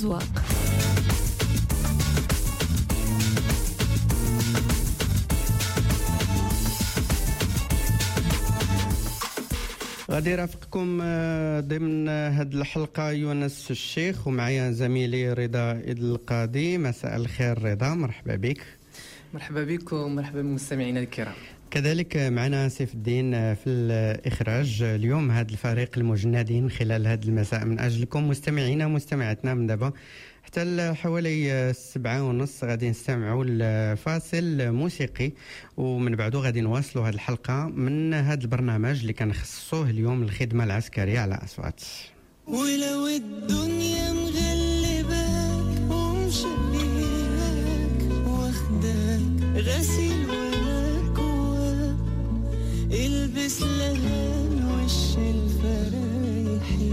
الأذواق. غادي رافقكم ضمن هذه الحلقة يونس الشيخ ومعايا زميلي رضا القاضي. مساء الخير رضا، مرحبا بك. مرحبا بكم ومرحبا بمستمعينا الكرام. كذلك معنا سيف الدين في الإخراج. اليوم هذا الفريق المجندين خلال هذا المساء من أجلكم مستمعينا ومستمعاتنا من دابا حتى حوالي 7:30 غادي نستمعوا لفاصل موسيقي، ومن بعده غادي نواصلوا هذه الحلقة من هذا البرنامج اللي كنخصصوه اليوم الخدمة العسكرية على أصوات. ولو الدنيا مغلباك ومشبيهاك واخداك غسيل ومكواك، البس لهان وش الفرايحي.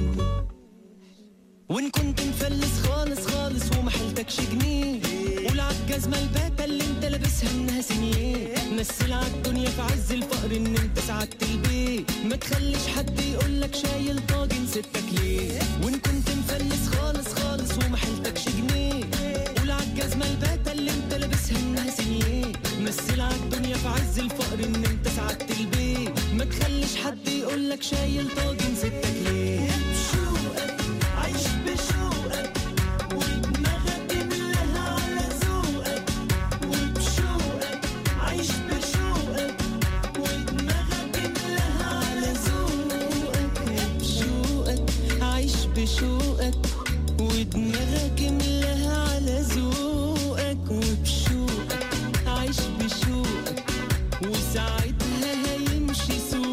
وان كنت مفلس خالص خالص ومحلتكش جنيه، قول عالجزمة الباتة اللي انت لابسها انها سنيه. مثل عالدنيا في عز الفقر ان انت سعدت البيت، ما تخليش حد يقولك شايل طاجن ستك ليه. وان كنت مفلس خالص خالص ومحلتكش جنيه، قول عالجزمة الباتة اللي انت لابسها انها سنيه. مثل عالدنيا في عز الفقر ان انت سعدت البيت، ما تخليش حد يقولك شايل طاجن ستك ليه. عيش بشوقك ودماغك املاها على ذوقك، وبشوقك عيش بشوقك ودماغك املاها على ذوقك. بشوقك عيش بشوقك ودماغك املاها على ذوقك، وبشوقك عيش بشوقك وساعتها هيمشي سوقك.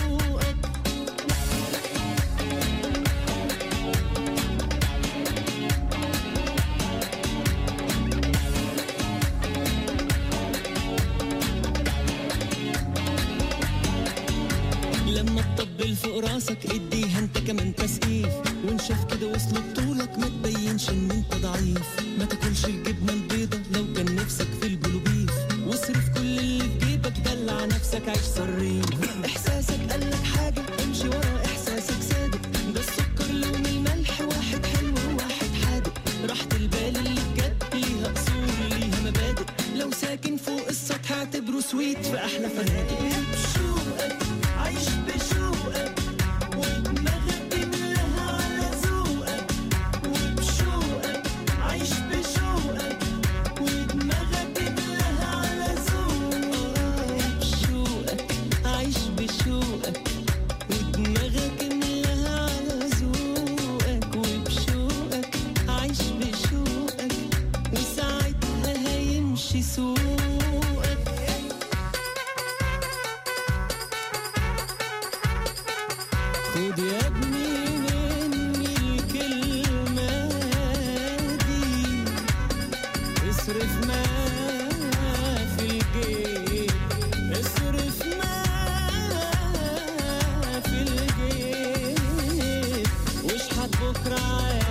لما تطبل فوق راسك اديها انت كمان تسقيف، وانشف كده وصل بطولك ما تبينش ان انت ضعيف. ما تاكلش الجبنه البيضه لو كان نفسك في البلوبيف، واصرف كل اللي في جيبك دلع نفسك عيش صريف. احساسك قالك حاجه امشي ورا احساسك صادق، ده السكر لون الملح واحد حلو وواحد حادق. راحة البال اللي بجد ليها اصول ليها مبادئ، لو ساكن فوق السطح اعتبره سويت في احلى فنادق. بشوقك عيش بشوقك ودماغك املاها على ذوقك، وبشوقك عيش بشوقك ودماغك املاها على ذوقك. بشوقك عيش بشوقك ودماغك املاها على ذوقك، وبشوقك عيش بشوقك وساعتها هيمشي سوقك. خد يا ابني مني الكلمة دي، اصرف ما في الجيب، اصرف ما في الجيب، واشحت بكرة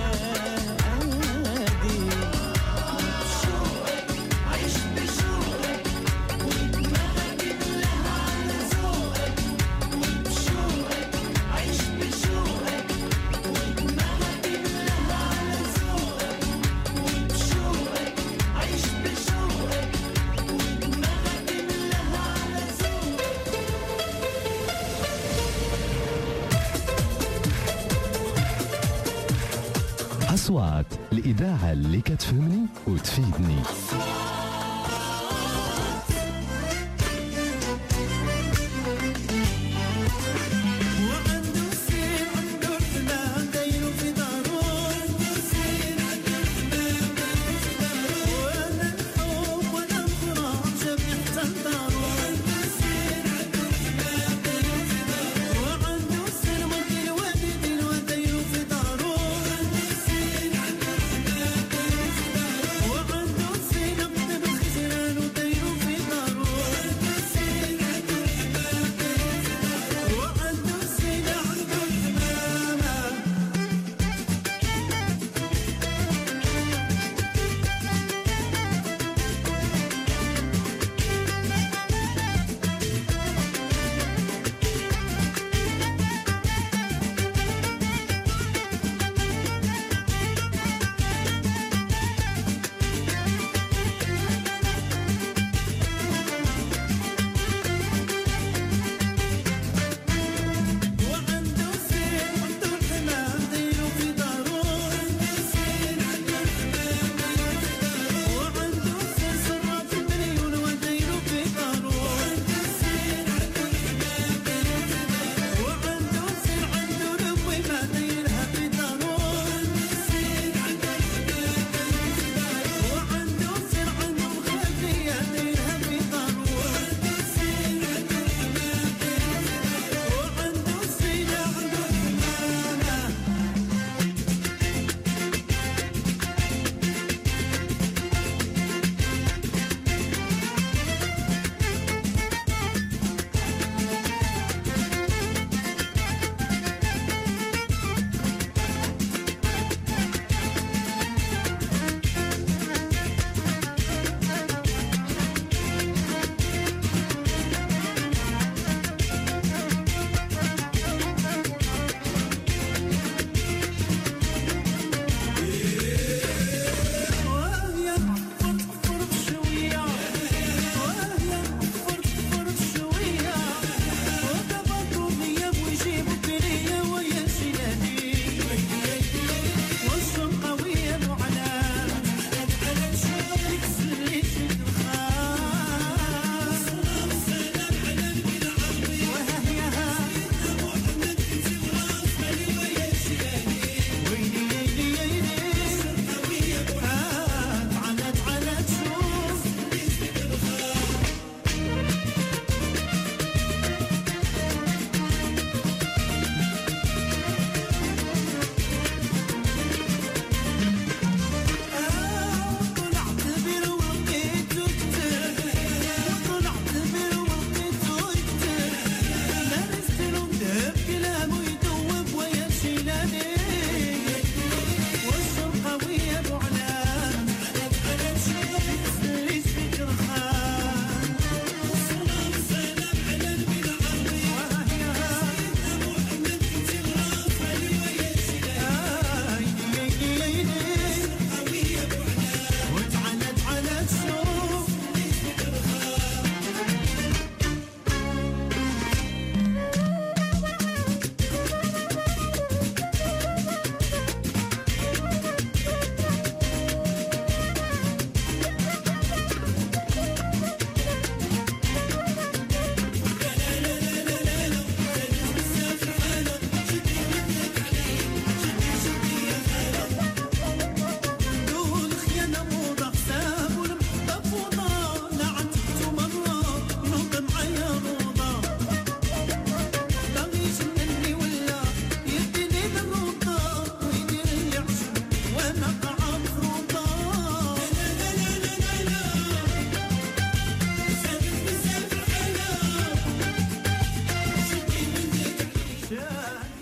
عادي. بشوقك عيش بشوقك ودماغك املاها على ذوقك، وبشوقك عيش بشوقك ودماغك املاها على ذوقك، وبشوقك عيش بشوقك ودماغك املاها على ذوقك. أصوات الإذاعة اللي كتفهمني وتفيدني. وعنده سين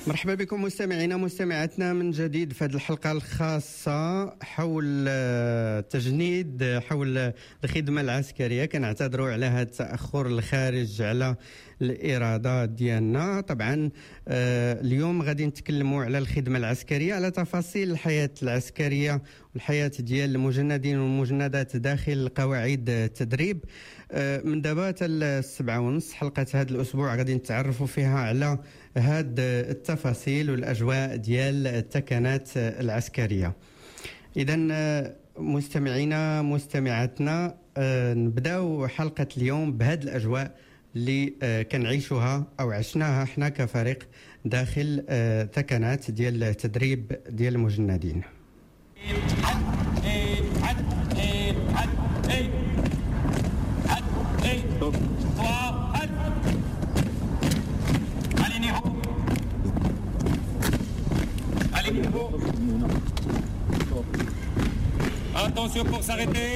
مرحبا بكم مستمعينا مستمعاتنا من جديد في هذه الحلقة الخاصة حول تجنيد حول الخدمة العسكرية. كنعتذروا على هذا التأخر الخارج على الإرادة ديالنا. طبعا اليوم غادي نتكلموا على الخدمة العسكرية، على تفاصيل الحياة العسكرية والحياة ديال المجندين والمجندات داخل قواعد التدريب. من دابا حتى 7:30 حلقة هذا الأسبوع غادي نتعرفوا فيها على هاد التفاصيل والأجواء ديال التكنات العسكرية. إذن مستمعينا مستمعاتنا نبداو حلقة اليوم بهاد الأجواء اللي كنعيشوها أو عشناها حنا كفريق داخل تكنات ديال التدريب ديال المجندين. Attention pour s'arrêter.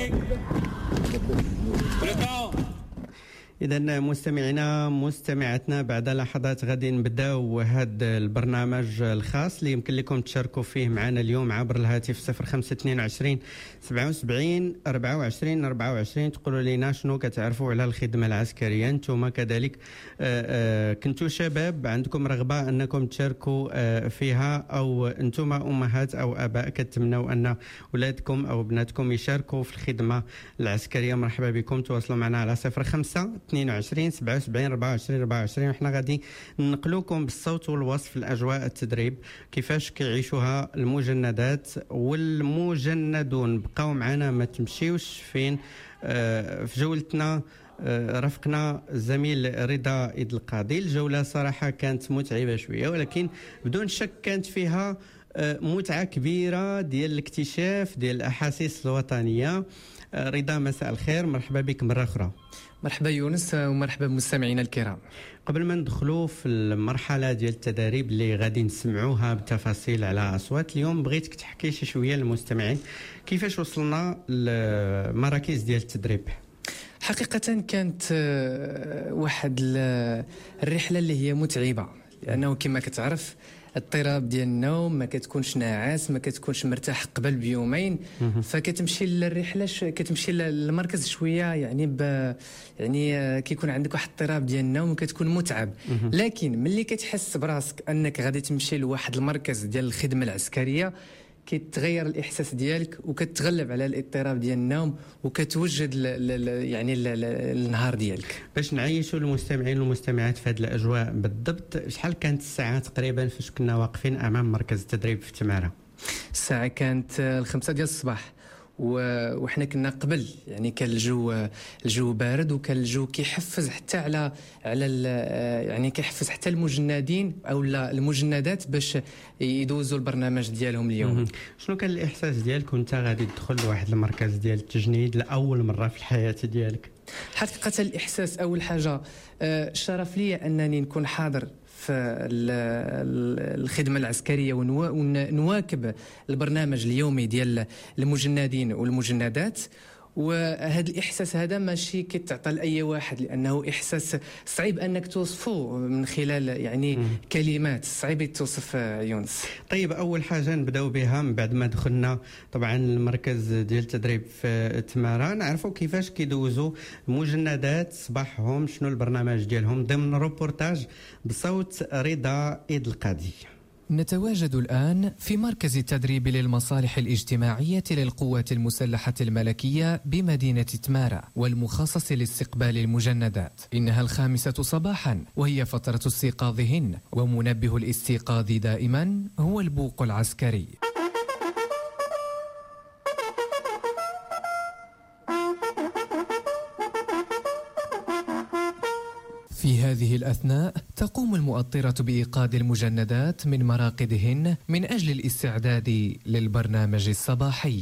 Le temps. إذا مستمعينا مستمعاتنا بعد لحظات غادي نبداو هذا البرنامج الخاص اللي يمكن لكم تشاركوا فيه معنا اليوم عبر الهاتف 0522 77 24 24. تقولوا لنا شنو كتعرفوا على الخدمة العسكرية. انتم كذلك كنتوا شباب عندكم رغبة انكم تشاركوا فيها، او انتم امهات او اباء كتمنوا ان اولادكم او بناتكم يشاركوا في الخدمة العسكرية. مرحبا بكم، تواصلوا معنا على 05 22 77 24 24. وحنا غادي ننقلوكم بالصوت والوصف الاجواء التدريب كيفاش كيعيشوها المجندات والمجندون. بقاو معنا ما تمشيوش فين. في جولتنا رافقنا الزميل رضا إيد القاضي. الجولة صراحة كانت متعبة شوية، ولكن بدون شك كانت فيها متعة كبيرة ديال الاكتشاف ديال الأحاسيس الوطنية. رضا مساء الخير، مرحبا بك مرة أخرى. مرحبا يونس ومرحبا بمستمعينا الكرام. قبل ما ندخلوا في المرحلة ديال التدريب اللي غادي نسمعوها بتفاصيل على أصوات اليوم، بغيتك تحكي شي شوية للمستمعين كيفاش وصلنا لمراكز ديال التدريب. حقيقة كانت واحد الرحلة اللي هي متعبة، لأنه كما كتعرف اضطراب ديال النوم، ما كتكونش ناعس، ما كتكونش مرتاح قبل بيومين، فكتمشي للرحله كتمشي للمركز شويه يعني كيكون عندك واحد اضطراب ديال النوم وكتكون متعب. لكن ملي كتحس براسك انك غادي تمشي لواحد المركز ديال الخدمه العسكريه كيتغير الاحساس ديالك وكتغلب على الاضطراب ديال النوم وكتوجد يعني النهار ديالك. باش نعيشوا المستمعين والمستمعات في هذه الاجواء بالضبط، شحال كانت الساعه تقريبا فاش كنا واقفين امام مركز التدريب في تماره؟ الساعه كانت 5 ديال الصباح، وحنا كنا قبل يعني كان الجو بارد، وكان الجو كيحفز حتى على يعني كيحفز حتى المجندين او المجندات باش يدوزوا البرنامج ديالهم اليوم. شنو كان الاحساس ديالك وانت غادي تدخل لواحد المركز ديال التجنيد لاول مره في الحياه ديالك؟ حقيقه الاحساس اول حاجه شرف لي انني نكون حاضر في الخدمة العسكرية ونواكب البرنامج اليومي ديال المجندين والمجندات. وهذا الإحساس هذا ماشي كيتعطى لأي واحد، لأنه إحساس صعيب أنك توصفه من خلال يعني كلمات، صعيب توصف يونس. طيب أول حاجة نبداو بها من بعد ما دخلنا طبعا المركز ديال التدريب في تمارا، نعرفوا كيفاش كيدوزوا المجندات صباحهم، شنو البرنامج ديالهم ضمن روبورتاج بصوت رضا إيد القاضي. نتواجد الآن في مركز التدريب للمصالح الاجتماعية للقوات المسلحة الملكية بمدينة تمارا، والمخصص لاستقبال المجندات. إنها 5 صباحا وهي فترة استيقاظهن، ومنبه الاستيقاظ دائما هو البوق العسكري. في هذه الأثناء تقوم المؤطرة بإيقاد المجندات من مراقدهن من أجل الاستعداد للبرنامج الصباحي.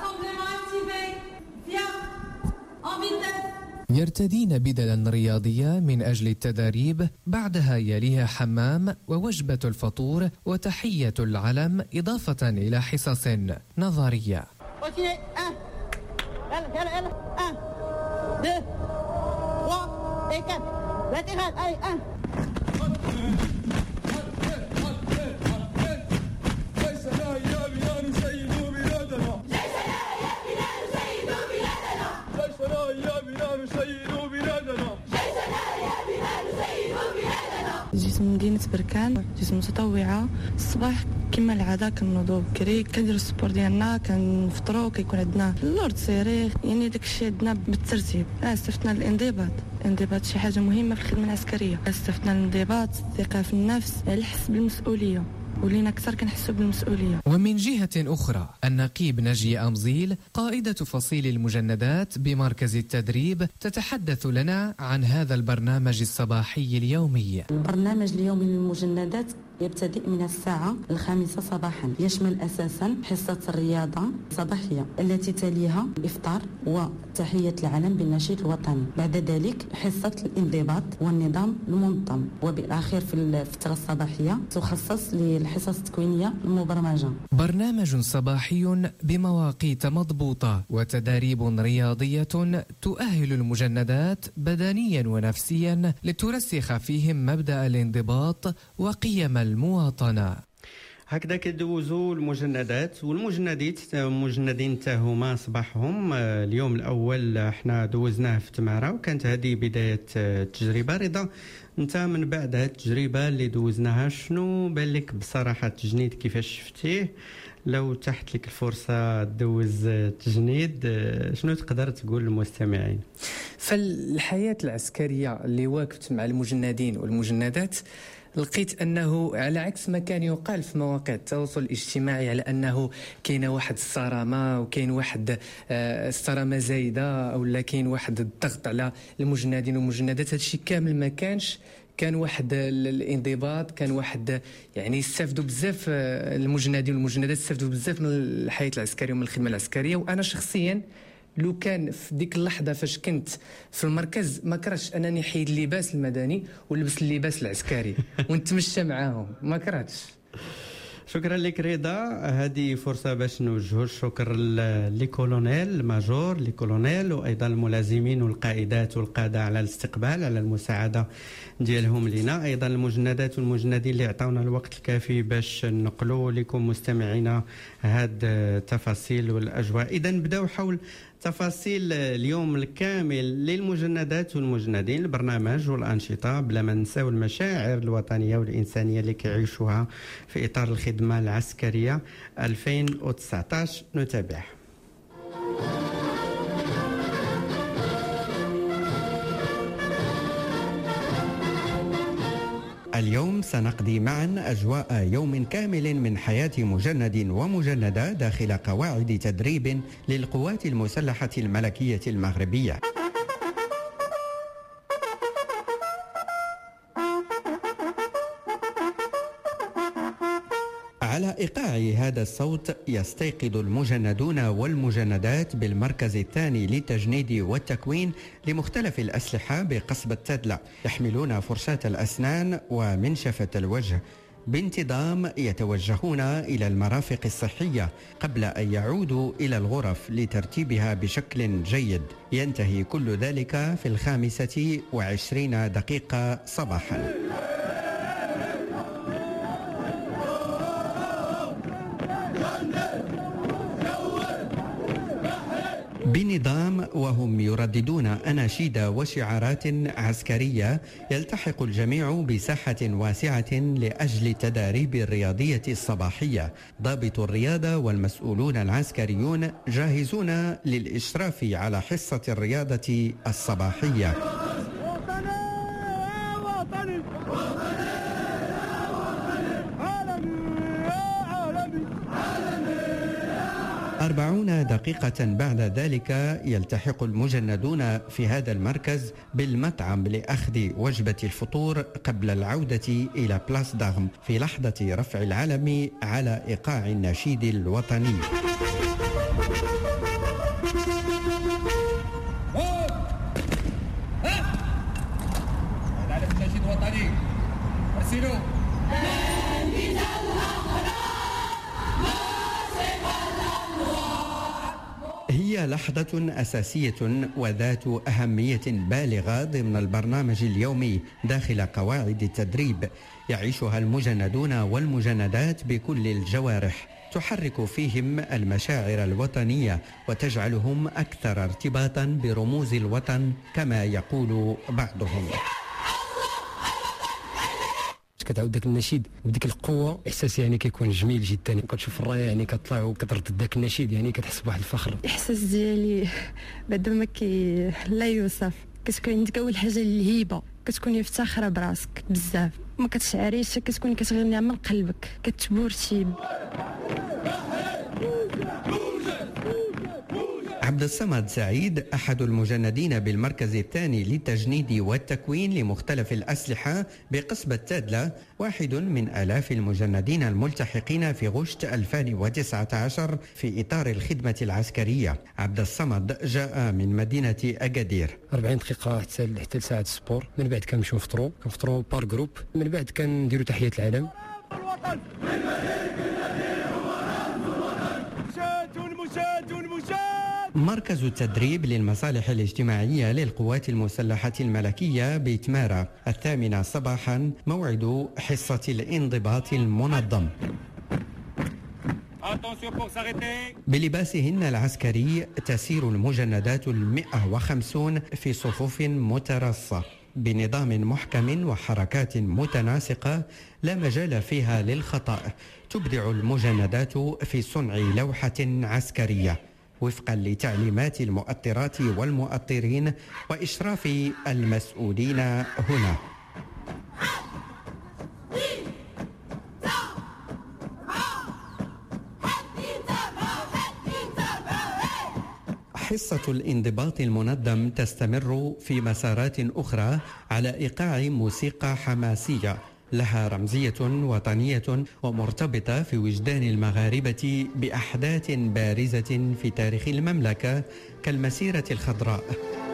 يرتدين بدلا رياضية من أجل التدريب، بعدها يليها حمام ووجبة الفطور وتحية العلم، إضافة إلى حصص نظرية. جيت من مدينة بركان، جيت متطوعة. الصباح كما العادة كنوضو بكري، كنديرو السبور ديالنا، كنفطرو، كيكون عندنا اللورد سيري، يعني داكشي عندنا بالترتيب. استفدنا الانضباط شي حاجة مهمة في الخدمة العسكرية. استفدنا الانضباط، الثقة في النفس، الحس بالمسؤولية، ولينا أكثر كنحسوا بالمسؤولية. ومن جهة أخرى النقيب نجي أمزيل قائدة فصيل المجندات بمركز التدريب تتحدث لنا عن هذا البرنامج الصباحي اليومي. البرنامج اليومي للمجندات يبتدئ من الساعة 5 صباحا، يشمل أساسا حصة الرياضة الصباحية التي تليها الإفطار وتحية العلم بالنشيد الوطني. بعد ذلك حصة الانضباط والنظام المنظم، وبالأخير في الفترة الصباحية تخصص للحصص التكوينية المبرمجة. برنامج صباحي بمواقيت مضبوطة وتداريب رياضية تؤهل المجندات بدنيا ونفسيا لترسخ فيهم مبدأ الانضباط وقيم المواطنة. هكذا كدوزوا المجندات والمجندين حتى هما صباحهم. اليوم الاول احنا دوزناه في تمارا، وكانت هذه بدايه التجربه. رضا، انت من بعد هذه التجربه اللي دوزناها شنو بان لك بصراحه التجنيد؟ كيفاش شفتيه؟ لو تحت لك الفرصه تدوز التجنيد، شنو تقدر تقول للمستمعين؟ فالحياه العسكريه اللي واكبت مع المجندين والمجندات، لقيت أنه على عكس ما كان يقال في مواقع التواصل الاجتماعي على أنه كاين واحد الصرامة وكاين واحد الصرامة زايدة أو لا كاين واحد الضغط على المجندين والمجندات، هذا الشيء كامل ما كانش. كان واحد الانضباط، كان واحد يعني يستافدوا بزاف المجندين والمجندات، يستافدوا بزاف من الحياة العسكرية ومن الخدمة العسكرية. وأنا شخصيا لو كان في ديك اللحظة فاش كنت في المركز ما كرهتش أنني نحيد اللباس المدني ولبس اللباس العسكري ونتمشى معاهم، ما كرهتش. شكرا لك رضا. هذه فرصة باش نوجه الشكر لكولونيل الماجور لكولونيل، وأيضا الملازمين والقائدات والقادة على الاستقبال، على المساعدة ديالهم لنا. أيضا المجندات والمجندين اللي عطاونا الوقت الكافي باش نقلوا لكم مستمعينا هاد التفاصيل والأجواء. إذا نبداو حول تفاصيل اليوم الكامل للمجندات والمجندين، البرنامج والأنشطة، بلا ما ننساو المشاعر الوطنية والإنسانية اللي كيعيشوها في إطار الخدمة العسكرية 2019. نتابع. اليوم سنقضي معا أجواء يوم كامل من حياة مجند ومجندة داخل قواعد تدريب للقوات المسلحة الملكية المغربية. على إيقاع هذا الصوت يستيقظ المجندون والمجندات بالمركز الثاني للتجنيد والتكوين لمختلف الأسلحة بقصبة تدلع، يحملون فرشاة الأسنان ومنشفة الوجه. بانتظام يتوجهون إلى المرافق الصحية قبل أن يعودوا إلى الغرف لترتيبها بشكل جيد. ينتهي كل ذلك في 25 دقيقة صباحا. بنظام وهم يرددون أناشيد وشعارات عسكرية، يلتحق الجميع بساحة واسعة لأجل التداريب الرياضية الصباحية. ضابط الرياضة والمسؤولون العسكريون جاهزون للإشراف على حصة الرياضة الصباحية. 40 دقيقة بعد ذلك يلتحق المجندون في هذا المركز بالمطعم لأخذ وجبة الفطور قبل العودة إلى بلاس دارم في لحظة رفع العلم على إيقاع النشيد الوطني. هي لحظة أساسية وذات أهمية بالغة ضمن البرنامج اليومي داخل قواعد التدريب، يعيشها المجندون والمجندات بكل الجوارح، تحرك فيهم المشاعر الوطنية وتجعلهم أكثر ارتباطا برموز الوطن كما يقول بعضهم. كتعاود داك النشيد بديك القوه، احساس يعني كيكون جميل جدا. كتشوف الرايه يعني كطلع وكتردد داك النشيد، يعني كتحس بواحد الفخر. الاحساس ديالي بعد ما لا يوصف. كتكون عندك اول حاجه الهيبه، كتكوني مفتخره براسك بزاف، ما كتشعريش، كتكوني كتغني من قلبك، كتبورتي. عبد الصمد سعيد أحد المجندين بالمركز الثاني للتجنيد والتكوين لمختلف الأسلحة بقصبة تادلة، واحد من آلاف المجندين الملتحقين في غشت 2019 في إطار الخدمة العسكرية. عبد الصمد جاء من مدينة أكادير. 40 دقيقة حتى لساعة السبور، من بعد كنمشيو نفطروا بار جروب، من بعد كنديروا تحية العلم. مركز التدريب للمصالح الاجتماعية للقوات المسلحة الملكية بتمارا 8 صباحا، موعد حصة الانضباط المنظم. بلباسهن العسكري تسير المجندات 150 في صفوف مترصة بنظام محكم وحركات متناسقة لا مجال فيها للخطأ. تبدع المجندات في صنع لوحة عسكرية وفقا لتعليمات المؤطرات والمؤطرين وإشراف المسؤولين هنا. حصة الانضباط المنظم تستمر في مسارات أخرى على إيقاع موسيقى حماسية لها رمزية وطنية ومرتبطة في وجدان المغاربة بأحداث بارزة في تاريخ المملكة كالمسيرة الخضراء.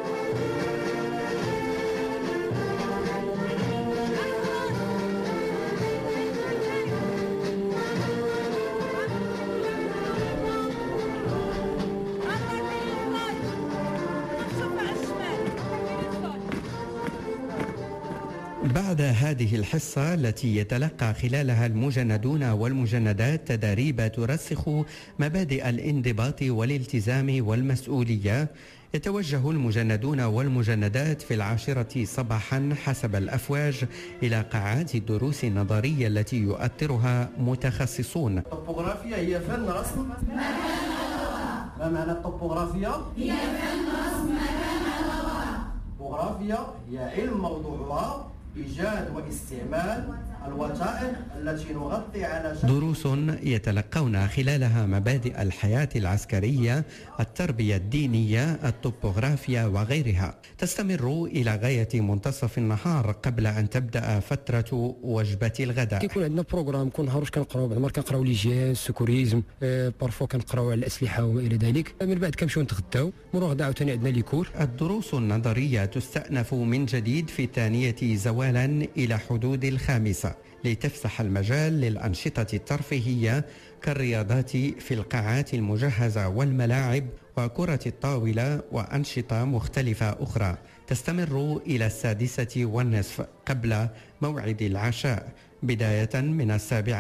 بعد هذه الحصة التي يتلقى خلالها المجندون والمجندات تدريب ترسخ مبادئ الانضباط والالتزام والمسؤولية، يتوجه المجندون والمجندات في 10 صباحا حسب الأفواج إلى قاعات الدروس النظرية التي يؤطرها متخصصون. الطبوغرافيا هي فن رسم ما معنى الطبوغرافيا؟ هي فن رسم مكان الحضارة. الطبوغرافيا هي علم موضوعها إيجاد واستعمال الوثائق التي نغطي على دروس يتلقون خلالها مبادئ الحياة العسكرية، التربية الدينية، الطبوغرافيا وغيرها. تستمر إلى غاية منتصف النهار قبل أن تبدأ فترة وجبة الغداء. كيكون عندنا بروغرام كل نهار كنقراو، بعض المرات كنقراو ليجيان سكوريزم، بارفو كنقراو على الأسلحة وما إلى ذلك. من بعد كنمشيو نتغداو، من غدا عاوتاني عندنا ليكور. الدروس النظرية تستأنف من جديد في الثانية زوالا إلى حدود 5 لتفسح المجال للأنشطة الترفيهية كالرياضات في القاعات المجهزة والملاعب وكرة الطاولة وأنشطة مختلفة أخرى. تستمر إلى 6:30 قبل موعد العشاء، بداية من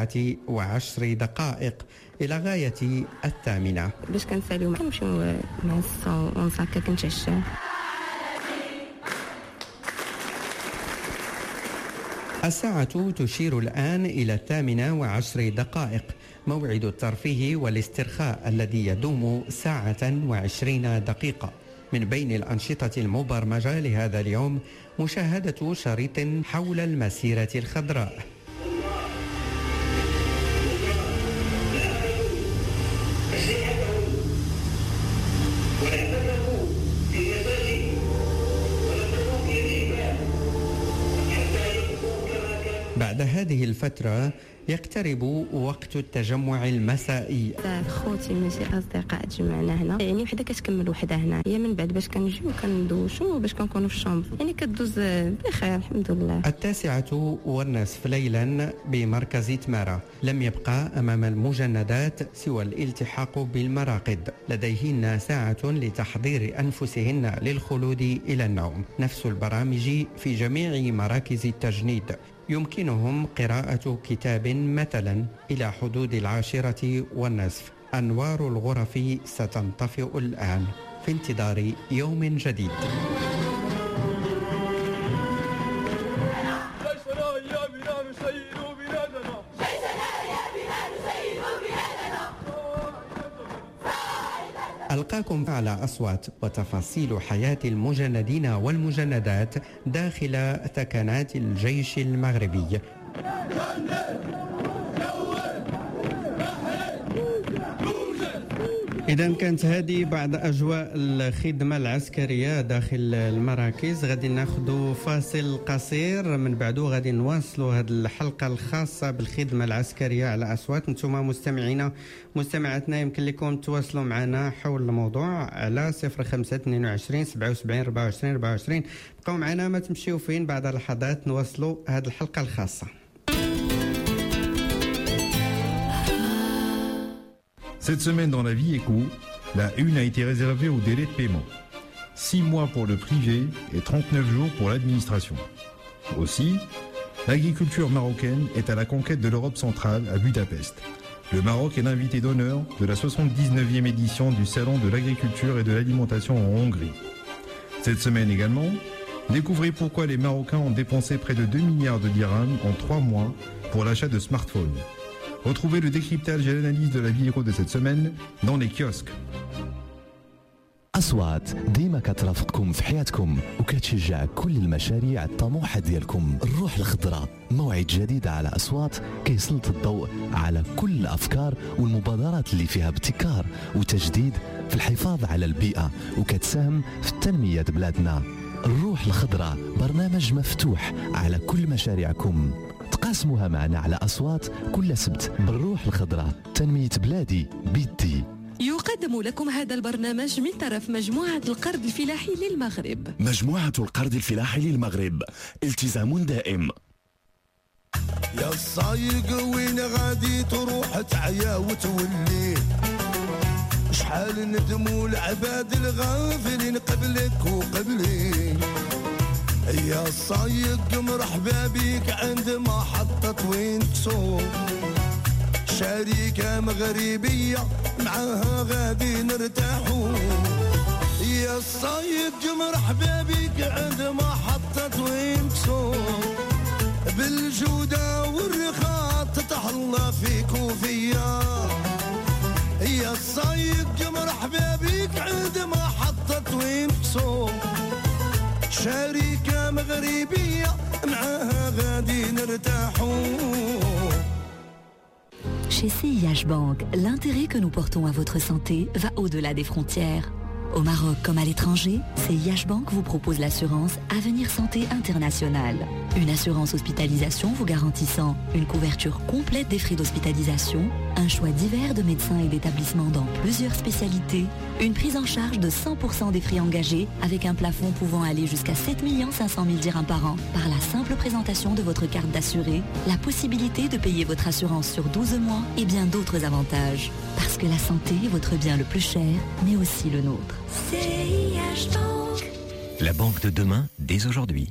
7:10 إلى غاية 8. باش كنساليو كنمشيو مع 6 هكا كنتعشاو. الساعة تشير الآن إلى 8:10، موعد الترفيه والاسترخاء الذي يدوم 1:20. من بين الأنشطة المبرمجة لهذا اليوم مشاهدة شريط حول المسيرة الخضراء. بعد هذه الفترة يقترب وقت التجمع المسائي. خوتي ماشي اصدقاء تجمعنا هنا، يعني وحده كتكمل وحده هنا، هي من بعد باش كنجيو كندوشو باش كنكونوا في الشومبر، يعني كدوز بخير الحمد لله. 9:10 ليلا بمركز تمارا. لم يبقى امام المجندات سوى الالتحاق بالمراقد، لديهن ساعة لتحضير انفسهن للخلود الى النوم. نفس البرامج في جميع مراكز التجنيد. يمكنهم قراءة كتاب مثلا إلى حدود 10:10. أنوار الغرف ستنطفئ الآن في انتظار يوم جديد. يا نلقاكم على أصوات وتفاصيل حياة المجندين والمجندات داخل ثكنات الجيش المغربي. إذا كانت هذه بعض أجواء الخدمة العسكرية داخل المراكز. غادي ناخذ فاصل قصير، من بعده غادي نواصلوا هذه الحلقة الخاصة بالخدمة العسكرية على أصوات. نتوما مستمعينا مستمعاتنا يمكن لكم تواصلوا معنا حول الموضوع على 0522 77 24 24. بقوا معنا ما تمشيو فين، بعد لحظات نواصلوا هذه الحلقة الخاصة. Cette semaine dans la vie éco, la une a été réservée au délai de paiement. 6 mois pour le privé et 39 jours pour l'administration. Aussi, l'agriculture marocaine est à la conquête de l'Europe centrale à Budapest. Le Maroc est l'invité d'honneur de la 79e édition du Salon de l'agriculture et de l'alimentation en Hongrie. Cette semaine également, découvrez pourquoi les Marocains ont dépensé près de 2 milliards de dirhams en 3 mois pour l'achat de smartphones. Retrouvez le décryptage et l'analyse de la vie éco de cette semaine dans les kiosques. أصوات ديما كترافقكم في حياتكم وكتشجع كل المشاريع الطموحة ديالكم. الروح الخضراء موعد جديد على أصوات كيسلط الضوء على كل الأفكار والمبادرات اللي فيها ابتكار وتجديد في الحفاظ على البيئة وكتساهم في التنمية بلادنا. الروح الخضراء برنامج مفتوح على كل مشاريعكم، تقاسموها معنا على أصوات كل سبت. بالروح الخضراء تنمية بلادي بيدي. يقدم لكم هذا البرنامج من طرف مجموعة القرض الفلاحي للمغرب. مجموعة القرض الفلاحي للمغرب، التزام دائم. يا الصايق وين غادي تروح تعيا وتولي، شحال ندموا العباد الغافلين قبلك وقبلي. يا الصايق مرحبا بيك عند محطة وين تسوق، شركة مغربية معاها غادي نرتاحوا. يا الصايق مرحبا بيك عند محطة وين تسوق، بالجودة والرخاء تتهلا فيك وفيا. يا الصايق مرحبا بيك عند محطة وين تسوق، شركة مغربية معاها غادي نرتاحوا. Chez CIH Bank, l'intérêt que nous portons à votre santé va au-delà des frontières. Au Maroc comme à l'étranger, CIH Bank vous propose l'assurance Avenir Santé International. Une assurance hospitalisation vous garantissant une couverture complète des frais d'hospitalisation, un choix divers de médecins et d'établissements dans plusieurs spécialités, une prise en charge de 100% des frais engagés avec un plafond pouvant aller jusqu'à 7 500 000 dirhams par an par la simple présentation de votre carte d'assuré, la possibilité de payer votre assurance sur 12 mois et bien d'autres avantages. Parce que la santé est votre bien le plus cher, mais aussi le nôtre. CIH Bank. La banque de demain, dès aujourd'hui.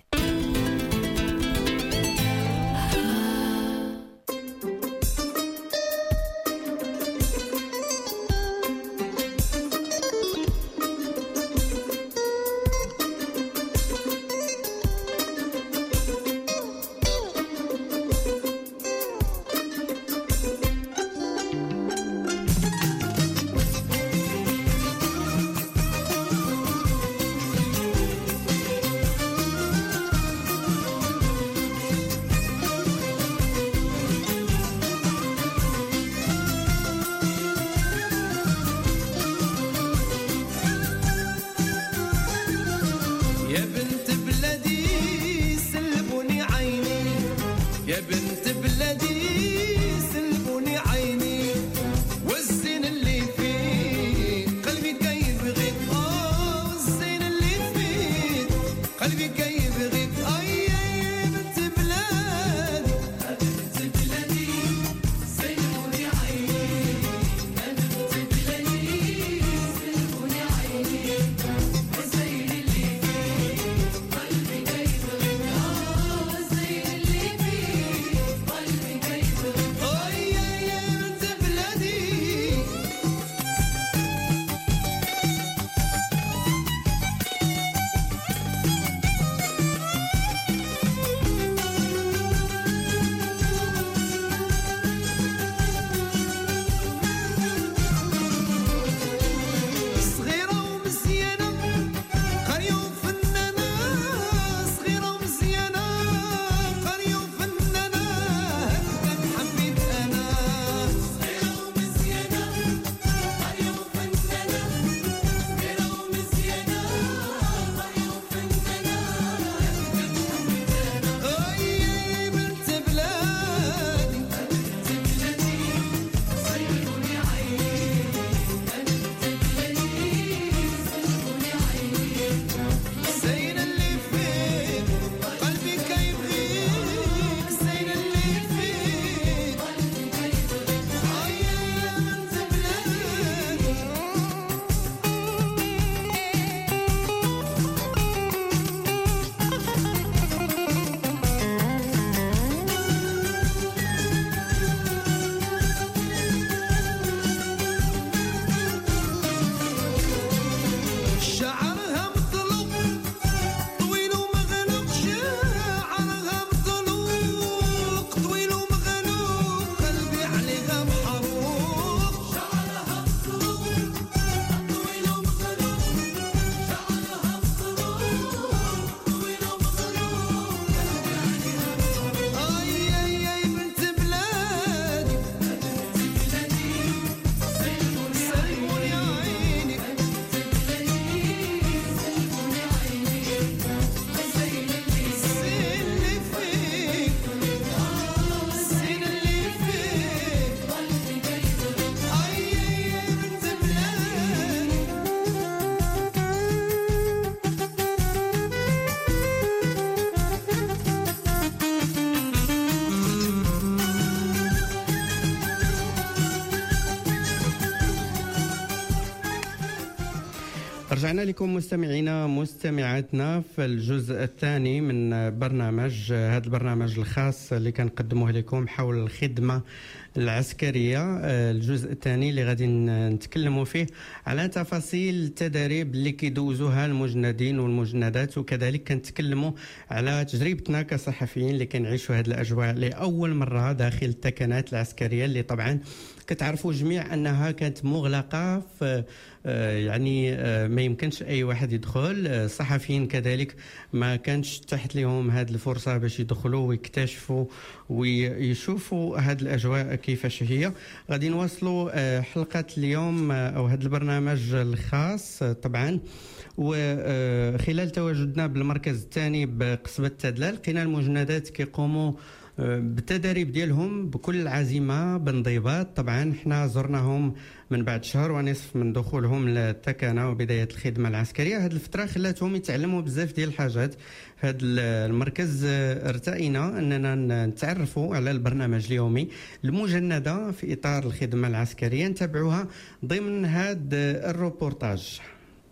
رجعنا لكم مستمعينا مستمعاتنا في الجزء الثاني من برنامج هذا البرنامج الخاص اللي كنقدموه لكم حول الخدمة العسكرية. الجزء الثاني اللي غادي نتكلموا فيه على تفاصيل التدريب اللي كيدوزوها المجندين والمجندات، وكذلك كنتكلموا على تجربتنا كصحفيين اللي كنعيشوا هذه الأجواء لأول مرة داخل التكنات العسكرية اللي طبعا كتعرفوا جميع أنها كانت مغلقة في يعني ما يمكنش أي واحد يدخل. الصحفيين كذلك ما كانش تحت لهم هذه الفرصة باش يدخلوا ويكتشفوا ويشوفوا هذه الأجواء كيفاش هي. غادي نواصلوا حلقة اليوم أو هذا البرنامج الخاص طبعا، وخلال تواجدنا بالمركز الثاني بقصبة تدلال لقينا المجندات كيقوموا بالتدريب ديالهم بكل عزيمة بانضباط. طبعا احنا زرناهم من بعد شهر ونصف من دخولهم للتكنة وبداية الخدمة العسكرية. هذه الفترة خلاتهم يتعلموا بزاف ديال الحاجات. هذا المركز ارتئينا أننا نتعرفوا على البرنامج اليومي المجندة في إطار الخدمة العسكرية، نتابعوها ضمن هذا الروبورتاج.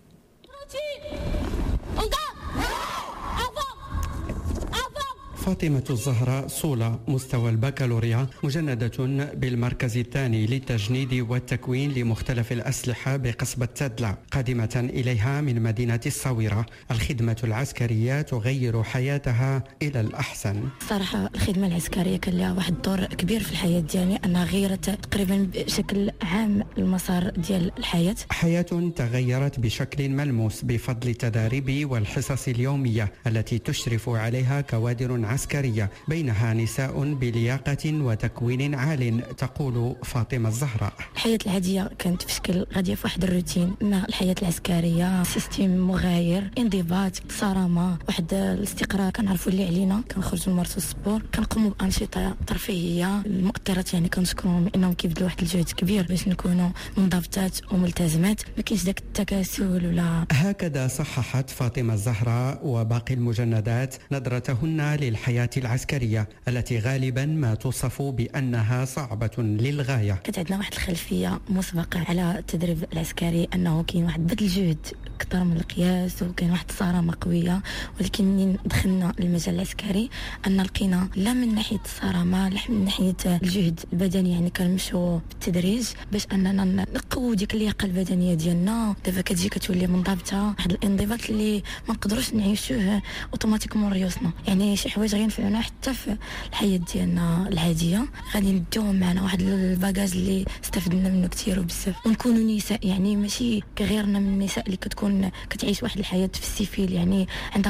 فاطمة الزهراء صولة مستوى البكالوريا، مجندة بالمركز الثاني للتجنيد والتكوين لمختلف الأسلحة بقصبة تدلة، قادمة إليها من مدينة الصويرة. الخدمة العسكرية تغير حياتها إلى الأحسن. صراحة الخدمة العسكرية كان لها واحد الدور كبير في الحياة ديالي، أنها غيرت تقريبا بشكل عام المسار ديال الحياة. حياة تغيرت بشكل ملموس بفضل التداريب والحصص اليومية التي تشرف عليها كوادر عسكرية، بينها نساء بلياقة وتكوين عال، تقول فاطمة الزهراء. الحياة العادية كانت في شكل غادية في واحد الروتين، أما الحياة العسكرية سيستم مغاير، انضباط، صرامة، واحد الاستقرار. كنعرفوا اللي علينا، كنخرجوا نمارسوا السبور، كنقوموا بأنشطة ترفيهية. المؤطرات يعني كنشكرهم انهم كيبذلوا واحد الجهد كبير باش نكونوا منضبطات وملتزمات، ما كاينش داك التكاسل ولا. هكذا صححت فاطمة الزهراء وباقي المجندات نظرتهن للحياة العسكرية التي غالبا ما توصف بأنها صعبة للغاية. كانت عندنا واحد الخلفية مسبقة على التدريب العسكري، أنه كاين واحد بذل جهد أكثر من القياس وكاين واحد الصرامة قوية، ولكن من دخلنا المجال العسكري أن لقينا لا من ناحية الصرامة لا من ناحية الجهد البدني، يعني كنمشوا بالتدريج باش أننا نقوي ديك اللياقة البدنية ديالنا. دابا كتجي كتولي منضبطة، واحد الانضباط اللي ما نقدروش نعيشوه اوتوماتيكمون ريوسنا. يعني شي حوايج غينفعونا حتى في الحياة ديالنا العادية غادي نديوهم معنا، واحد الباجاج اللي استفدنا منه كثير وبزاف. ونكونوا نساء، يعني ماشي كغيرنا من النساء اللي كتكون كتعيش واحد الحياة في السيفيل، يعني عندها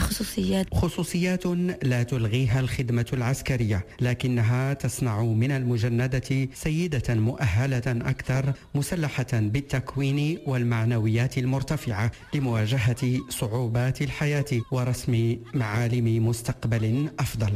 خصوصيات لا تلغيها الخدمة العسكرية، لكنها تصنع من المجندة سيدة مؤهلة أكثر، مسلحة بالتكوين والمعنويات المرتفعة لمواجهة صعوبات الحياة ورسم معالم مستقبل أفضل.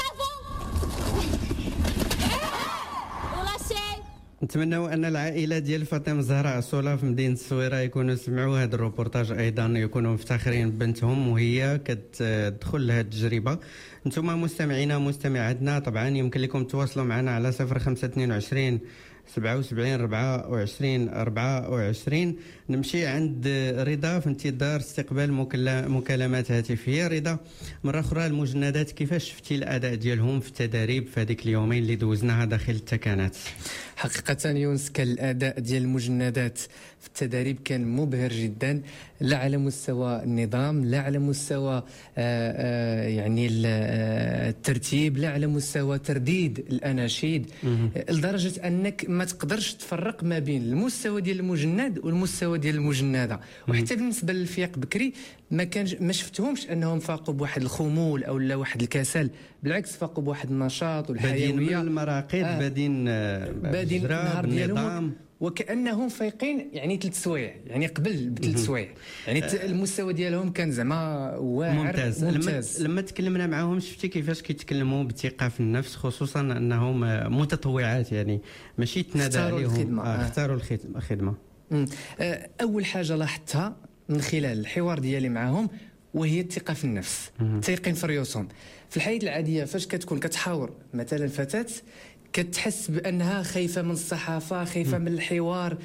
نتمنوا أن العائلة ديال فاطمة الزهراء صولة في مدينة الصويرة يكونوا سمعوا هذا الروبورتاج، أيضا يكونوا مفتخرين ببنتهم وهي كتدخل لهذه التجربة. انتم مستمعينا مستمعاتنا طبعا يمكن لكم تواصلوا معنا على 0522 77 24 24. نمشي عند رضا في انتظار استقبال مكالمات هاتفية. رضا، مرة أخرى المجندات كيفاش شفتي الأداء ديالهم في التدريب في هذيك اليومين اللي دوزناها داخل التكنات؟ حقيقة يونس كان الأداء ديال المجندات في التدريب كان مبهر جدا، لا على مستوى النظام، لا على مستوى يعني الترتيب، لا على مستوى ترديد الأناشيد، لدرجة أنك ما تقدرش تفرق ما بين المستوى ديال المجند والمستوى ديال المجندة. وحتى بالنسبة للفياق بكري ما شفتهمش أنهم فاقوا بواحد الخمول أو لا واحد الكسل، بالعكس فاقوا بواحد النشاط والحيوية. بادين من المراقد، بادين النهار ديالهم وكأنهم فايقين يعني 3 سوايع، يعني قبل ب3 سوايع، يعني المستوى ديالهم كان زعما واعر ممتاز. لما تكلمنا معاهم شفتي كيفاش كيتكلموا بثقة في النفس، خصوصا أنهم متطوعات، يعني ماشي تنادى عليهم اختاروا الخدمة. أول حاجة لاحظتها من خلال الحوار ديالي معاهم وهي الثقة في النفس، تيقين في ريوسهم. في الحياة العادية فاش كتكون كتحاور مثلا فتاة كتحس بأنها خايفة من الصحافة، خايفة من الحوار،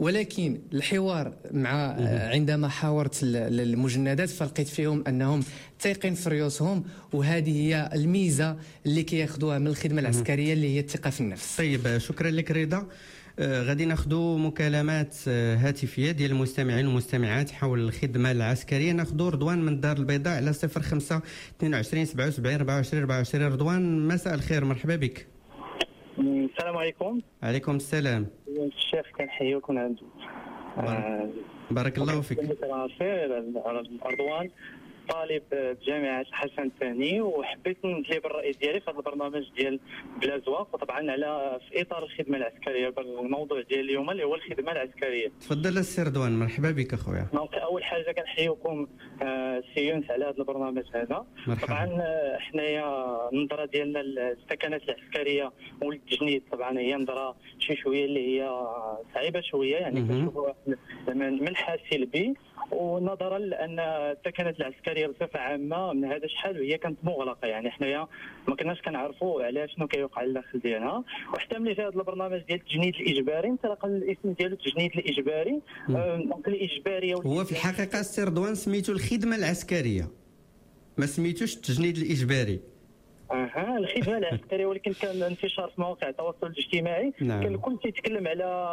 ولكن الحوار مع عندما حاورت المجندات فلقيت فيهم انهم تايقين في ريوسهم، وهذه هي الميزه اللي كياخذوها من الخدمه العسكريه اللي هي الثقه في النفس. طيب شكرا لك رضا. غادي ناخذوا مكالمات هاتفيه ديال المستمعين والمستمعات حول الخدمه العسكريه. ناخذوا رضوان من الدار البيضاء على 05 22 77 24 24. رضوان مساء الخير، مرحبا بك. السلام عليكم. عليكم السلام. الشيخ كنحييكم عندو. بارك الله فيك. رضوان طالب بجامعة الحسن الثاني، وحبيت نجيب الرأي ديالي في هذا البرنامج ديال بلا زواق، وطبعا على في إطار الخدمة العسكرية. الموضوع ديال اليوم اللي هو الخدمة العسكرية. تفضل السي رضوان، مرحبا بك اخويا. أول حاجة كنحييكم سي يونس على هذا البرنامج هذا. طبعا حنايا النظرة ديالنا للسكنات العسكرية والتجنيد طبعا هي نظرة شي شوية اللي هي صعيبة شوية، يعني كنشوفوها منحى سلبي، ونظرا لان السكنات العسكريه بصفه عامه من هذا الشحال وهي كانت مغلقه، يعني حنايا ما كناش كنعرفوا على شنو كيوقع لداخل ديالها. وحتى ملي جا هذا البرنامج ديال التجنيد الاجباري انطلق الاسم ديالو التجنيد الاجباري. دونك الاجباريه هو في الحقيقه السي رضوان سميتو الخدمه العسكريه، ما سميتوش التجنيد الاجباري. الخدمه العسكريه، ولكن كان انتشار في مواقع التواصل الاجتماعي. كان الكل تيتكلم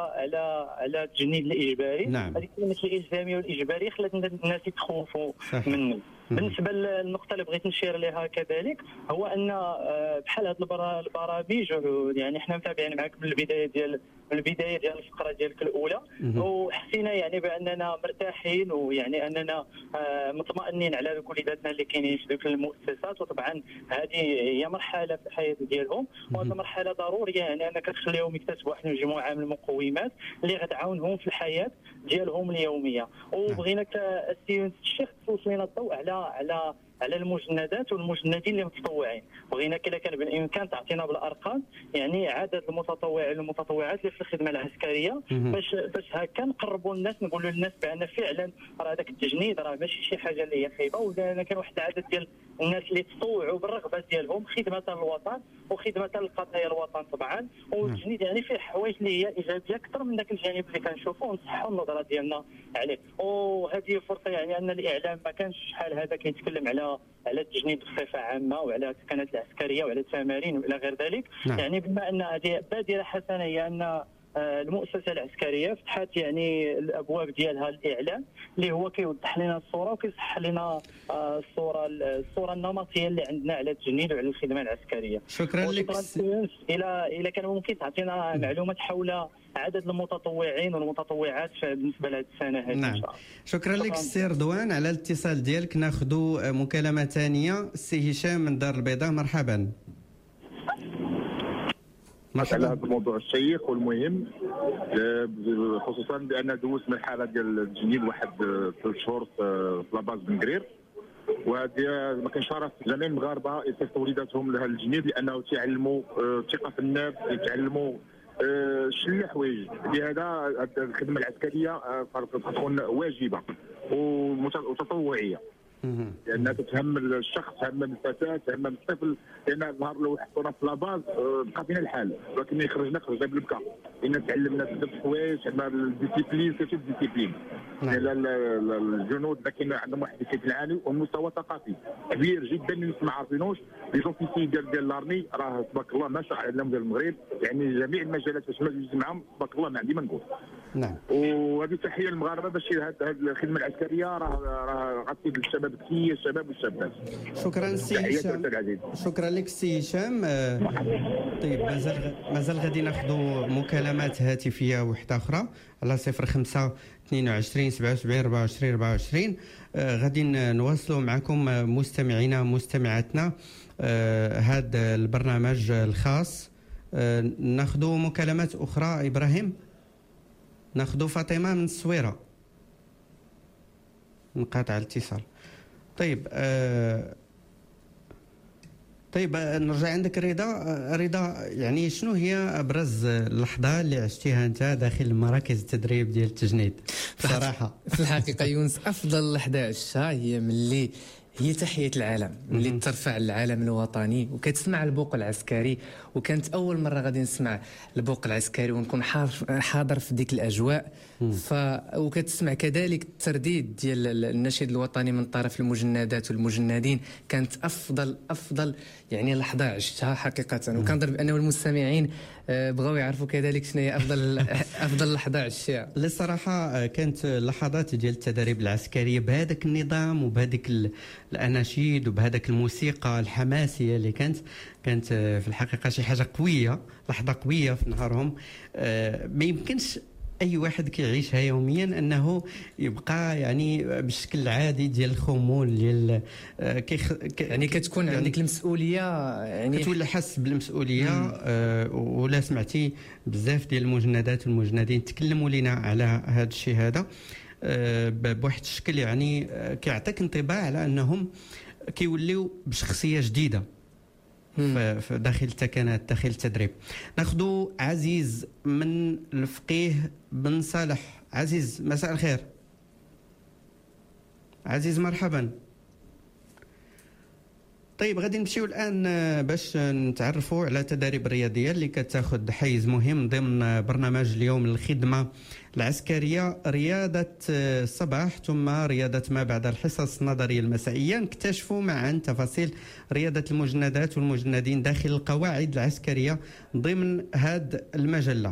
على التجنيد الاجباري. هذه كلمه الالزاميه والاجباري خلات الناس يتخوفوا منه. بالنسبه للنقطه اللي بغيت نشير لها كذلك هو ان بحال هذه البرامج، يعني حنا متابعين معك من البدايه ديال الفقره ديالك الاولى، وحسينا يعني باننا مرتاحين، ويعني اننا مطمئنين على وليداتنا اللي كاينين في ذوك المؤسسات. وطبعا هذه هي مرحله في الحياه ديالهم، وهذه مرحله ضروريه، يعني انك تخليهم يكتسبوا واحد المجموعه من المقومات اللي غتعاونهم في الحياه ديالهم اليوميه. وبغينا كالسي الشيخ تسلط لنا الضوء على المجندات والمجندين اللي متطوعين. بغينا كلا كان بالامكان تعطينا بالارقام، يعني عدد المتطوعين والمتطوعات اللي في الخدمه العسكريه، باش هكا نقربوا الناس، نقولوا للناس بان فعلا راه هذاك التجنيد راه ماشي شي حاجه اللي هي خايبه، ولا كان واحد العدد ديال الناس اللي تطوعوا بالرغبه ديالهم خدمه للوطن وخدمه لقضايا الوطن طبعا. والتجنيد يعني فيه حوايج اللي هي ايجابيه اكثر من ذاك الجانب اللي كنشوفوه، ونصحوا النظره ديالنا عليه. وهذه فرصه يعني ان الاعلام ما كانش شحال هذا كيتكلم على التجنيد بصفه عامه وعلى السكنات العسكريه وعلى التمارين والى غير ذلك. يعني بما ان هذه بادره حسنه هي ان المؤسسه العسكريه فتحت يعني الابواب ديالها للاعلام اللي هو كيوضح لنا الصوره وكيصحح لنا الصوره النمطيه اللي عندنا على التجنيد وعلى الخدمه العسكريه. شكرا لك. الى كان ممكن تعطينا معلومات حول عدد المتطوعين والمتطوعات بالنسبه لهذه السنه هذه. نعم. شكرا لك السي رضوان على الاتصال ديالك. ناخذوا مكالمه ثانيه. السي هشام من دار البيضاء، مرحبا. على هذا الموضوع الشيق والمهم، خصوصا بان دوزت مرحله ديال التجنيد واحد 3 شهور في لاباز بن قرير، وهذه ما كنشرف جميع المغاربه يصيفطوا وليداتهم لهذا التجنيد لانه تيعلموا الثقه في النفس، يتعلموا شل حوايج. لهذا الخدمه العسكريه تكون واجبه وتطوعيه، لانها تفهم الشخص، تفهم الفتاه، تفهم الطفل. لان نهار لو حطونا في لاباز بقى فينا الحال، ولكن خرجنا بالبكا، لان تعلمنا بزاف الحوايج، عندنا الديسيبلين، سيرتو الديسيبلين. الجنود كاين عندهم واحد الديسيبلين عالي ومستوى ثقافي كبير جدا اللي ما عارفينوش. لي زوفيسي ديال لارمي راه تبارك الله ما شاء الله ديال المغرب، يعني جميع المجالات باش نجوز معاهم تبارك الله ما عندي ما نقول. نعم. وهذه تحيه للمغاربه باش هذه الخدمه العسكريه راه غتفيد الشباب كثير، الشباب والشابات. شكرا سي هشام. شكرا لك سي هشام. طيب مازال غادي ناخذوا مكالمات هاتفيه واحده اخرى على 05 22 77 24 24. غادي نواصلوا معكم مستمعينا ومستمعاتنا هذا البرنامج الخاص. ناخذوا مكالمات اخرى. ابراهيم، ناخذوا فاطمه من الصويره. انقطع الاتصال. طيب نرجع عندك رضا. يعني شنو هي ابرز اللحظه اللي عشتيها انت داخل مراكز التدريب ديال التجنيد؟ بصراحه في الحقيقه يونس افضل لحظه عشتها هي ملي هي تحية العالم اللي ترفع العالم الوطني وكتسمع البوق العسكري. وكانت أول مرة غادي نسمع البوق العسكري ونكون حاضر في ديك الأجواء. وكتسمع كذلك الترديد ديال النشيد الوطني من طرف المجندات والمجندين. كانت أفضل يعني لحظة عشتها حقيقة. وكنظن بأنه المستمعين بغاو يعرفوا كذلك شنو هي أفضل لحظة عشتها. للصراحة كانت لحظات ديال التدريب العسكرية بهذاك النظام وبهذاك الأناشيد وبهذاك الموسيقى الحماسية اللي كانت في الحقيقة شي حاجة قوية، لحظة قوية في نهارهم. ما يمكنش اي واحد كيعيشها يوميا انه يبقى يعني بالشكل العادي ديال الخمول ديال يعني كتكون يعني عندك المسؤوليه، يعني كتولي حس بالمسؤوليه. ولا سمعتي بزاف ديال المجندات والمجندين تكلموا لنا على هذا الشيء هذا بواحد الشكل يعني كيعطيك انطباع على انهم كيوليو بشخصيه جديده في داخل التكنات داخل التدريب. ناخذ عزيز من الفقيه بن صالح. عزيز مساء الخير. عزيز مرحبا. طيب غادي نمشيو الان باش نتعرفوا على تدريب رياضيه اللي كتاخذ حيز مهم ضمن برنامج اليوم الخدمه العسكريه، رياضه الصباح ثم رياضه ما بعد الحصص النظريه المسائيه. نكتشفوا معا تفاصيل رياضه المجندات والمجندين داخل القواعد العسكريه ضمن هذه المجله.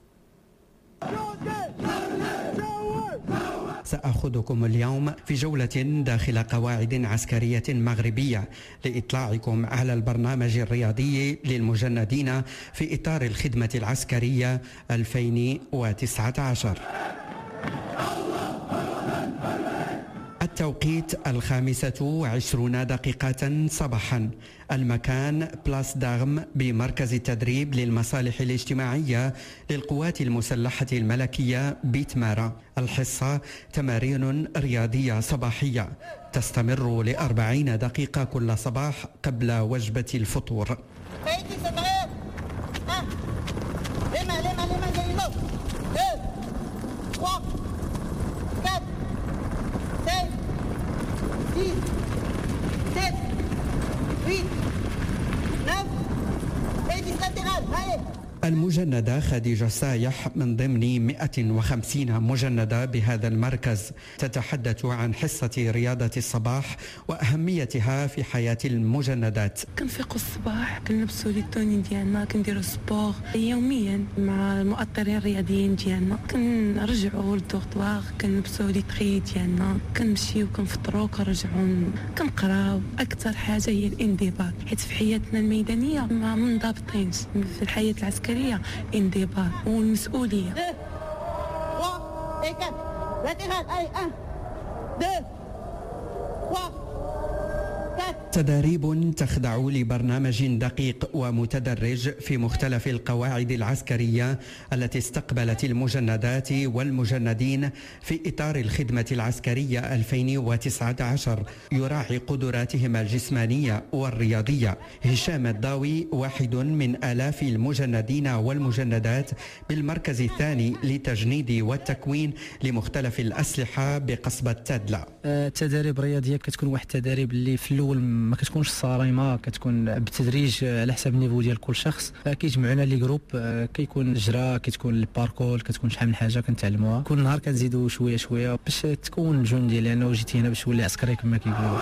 سأخذكم اليوم في جولة داخل قواعد عسكرية مغربية لإطلاعكم على البرنامج الرياضي للمجندين في إطار الخدمة العسكرية 2019. التوقيت 25:20 صباحا. المكان بلاس دارم بمركز التدريب للمصالح الاجتماعية للقوات المسلحة الملكية بتمارا. الحصة تمارين رياضية صباحية تستمر ل40 دقيقة كل صباح قبل وجبة الفطور. المجندة خديجة سايح من ضمن 150 مجندة بهذا المركز تتحدث عن حصة رياضة الصباح وأهميتها في حياة المجندات. كنفيقوا الصباح كنلبسوا لي التوني ديالنا كنديروا سبور يوميا مع المؤطرين الرياضيين ديالنا. كنرجعوا للدوغطوار كنلبسوا لي تري ديالنا كنمشيو كنفطروا كنرجعوا كنقراو. أكثر حاجة هي الانضباط، حيت في حياتنا الميدانية ما منضبطينش. في الحياة العسكرية انضباط والمسؤولية. تدريب تخضع لبرنامج دقيق ومتدرج في مختلف القواعد العسكرية التي استقبلت المجندات والمجندين في إطار الخدمة العسكرية 2019، يراعي قدراتهم الجسمانية والرياضية. هشام الضاوي واحد من آلاف المجندين والمجندات بالمركز الثاني للتجنيد والتكوين لمختلف الأسلحة بقصبة تادلة. التدريب الرياضية كتكون واحد التدريب اللي في الأول ما كتكونش صارمه، كتكون بالتدريج على حسب النيفو ديال كل شخص. كيجمعونا لي جروب، كيكون الجرا، كتكون الباركور، كتكون شحال من حاجه كنتعلموها. كل نهار كنزيدوا شويه شويه باش تكون جندي، لانه جيت هنا باش تولي عسكري كما كيقولوا.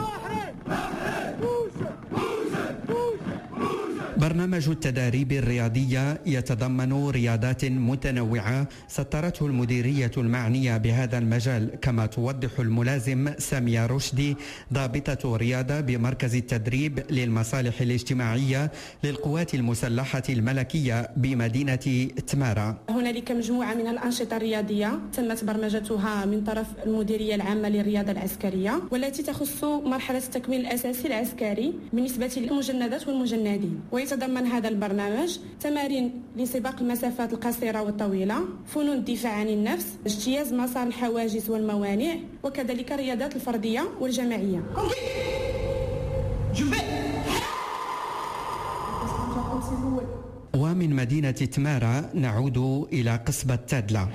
برنامج التدريب الرياضية يتضمن رياضات متنوعة سطرته المديرية المعنية بهذا المجال، كما توضح الملازم سامية رشدي ضابطة رياضة بمركز التدريب للمصالح الاجتماعية للقوات المسلحة الملكية بمدينة تمارا. هنالك مجموعة من الأنشطة الرياضية تمت برمجتها من طرف المديرية العامة للرياضة العسكرية، والتي تخص مرحلة التكوين الأساسي العسكري بالنسبة للمجندات والمجندين. ويتضمن هذا البرنامج تمارين لسباق المسافات القصيرة والطويلة، فنون الدفاع عن النفس، اجتياز مسار الحواجز والموانع، وكذلك الرياضات الفردية والجماعية. ومن مدينة تمارا نعود إلى قصبة تادلة.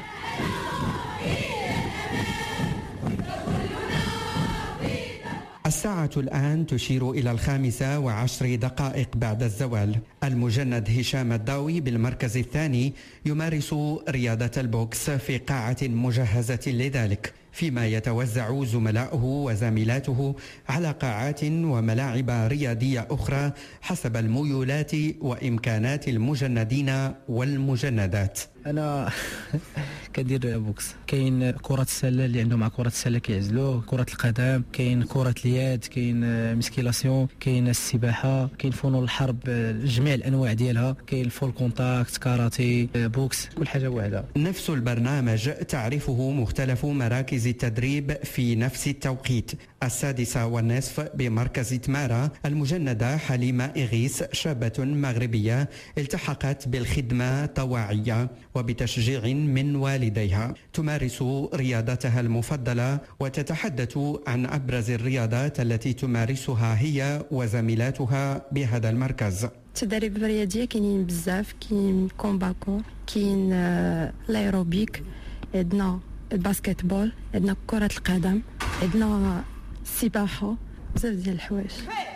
الساعة الآن تشير إلى 5:10 بعد الزوال. المجند هشام الضاوي بالمركز الثاني يمارس رياضة البوكس في قاعة مجهزة لذلك، فيما يتوزع زملاؤه وزميلاته على قاعات وملاعب رياضية أخرى حسب الميولات وإمكانات المجندين والمجندات. انا كندير بوكس. كاين كرة السلة اللي عندهم مع كرة السلة كيعزلوه، كرة القدم، كاين كرة اليد، كاين مسكيلاسيون، كاين السباحة، كاين فنون الحرب جميع الانواع ديالها، كاين الفول كونتاكت، كاراتي، بوكس، كل حاجة واحدة. نفس البرنامج تعرفه مختلف مراكز التدريب في نفس التوقيت. 6:30 بمركز تمارا المجندة حليمة إغيس شابة مغربية التحقت بالخدمة طواعية وبتشجيع من والديها تمارس رياضتها المفضلة وتتحدث عن أبرز الرياضات التي تمارسها هي وزميلاتها بهذا المركز. التدريب الرياضية كاينين بزاف، كاين كومباكور، كاين الايروبيك، عندنا الباسكت بول، عندنا كرة القدم، عندنا السباحة، بزاف ديال الحوايج.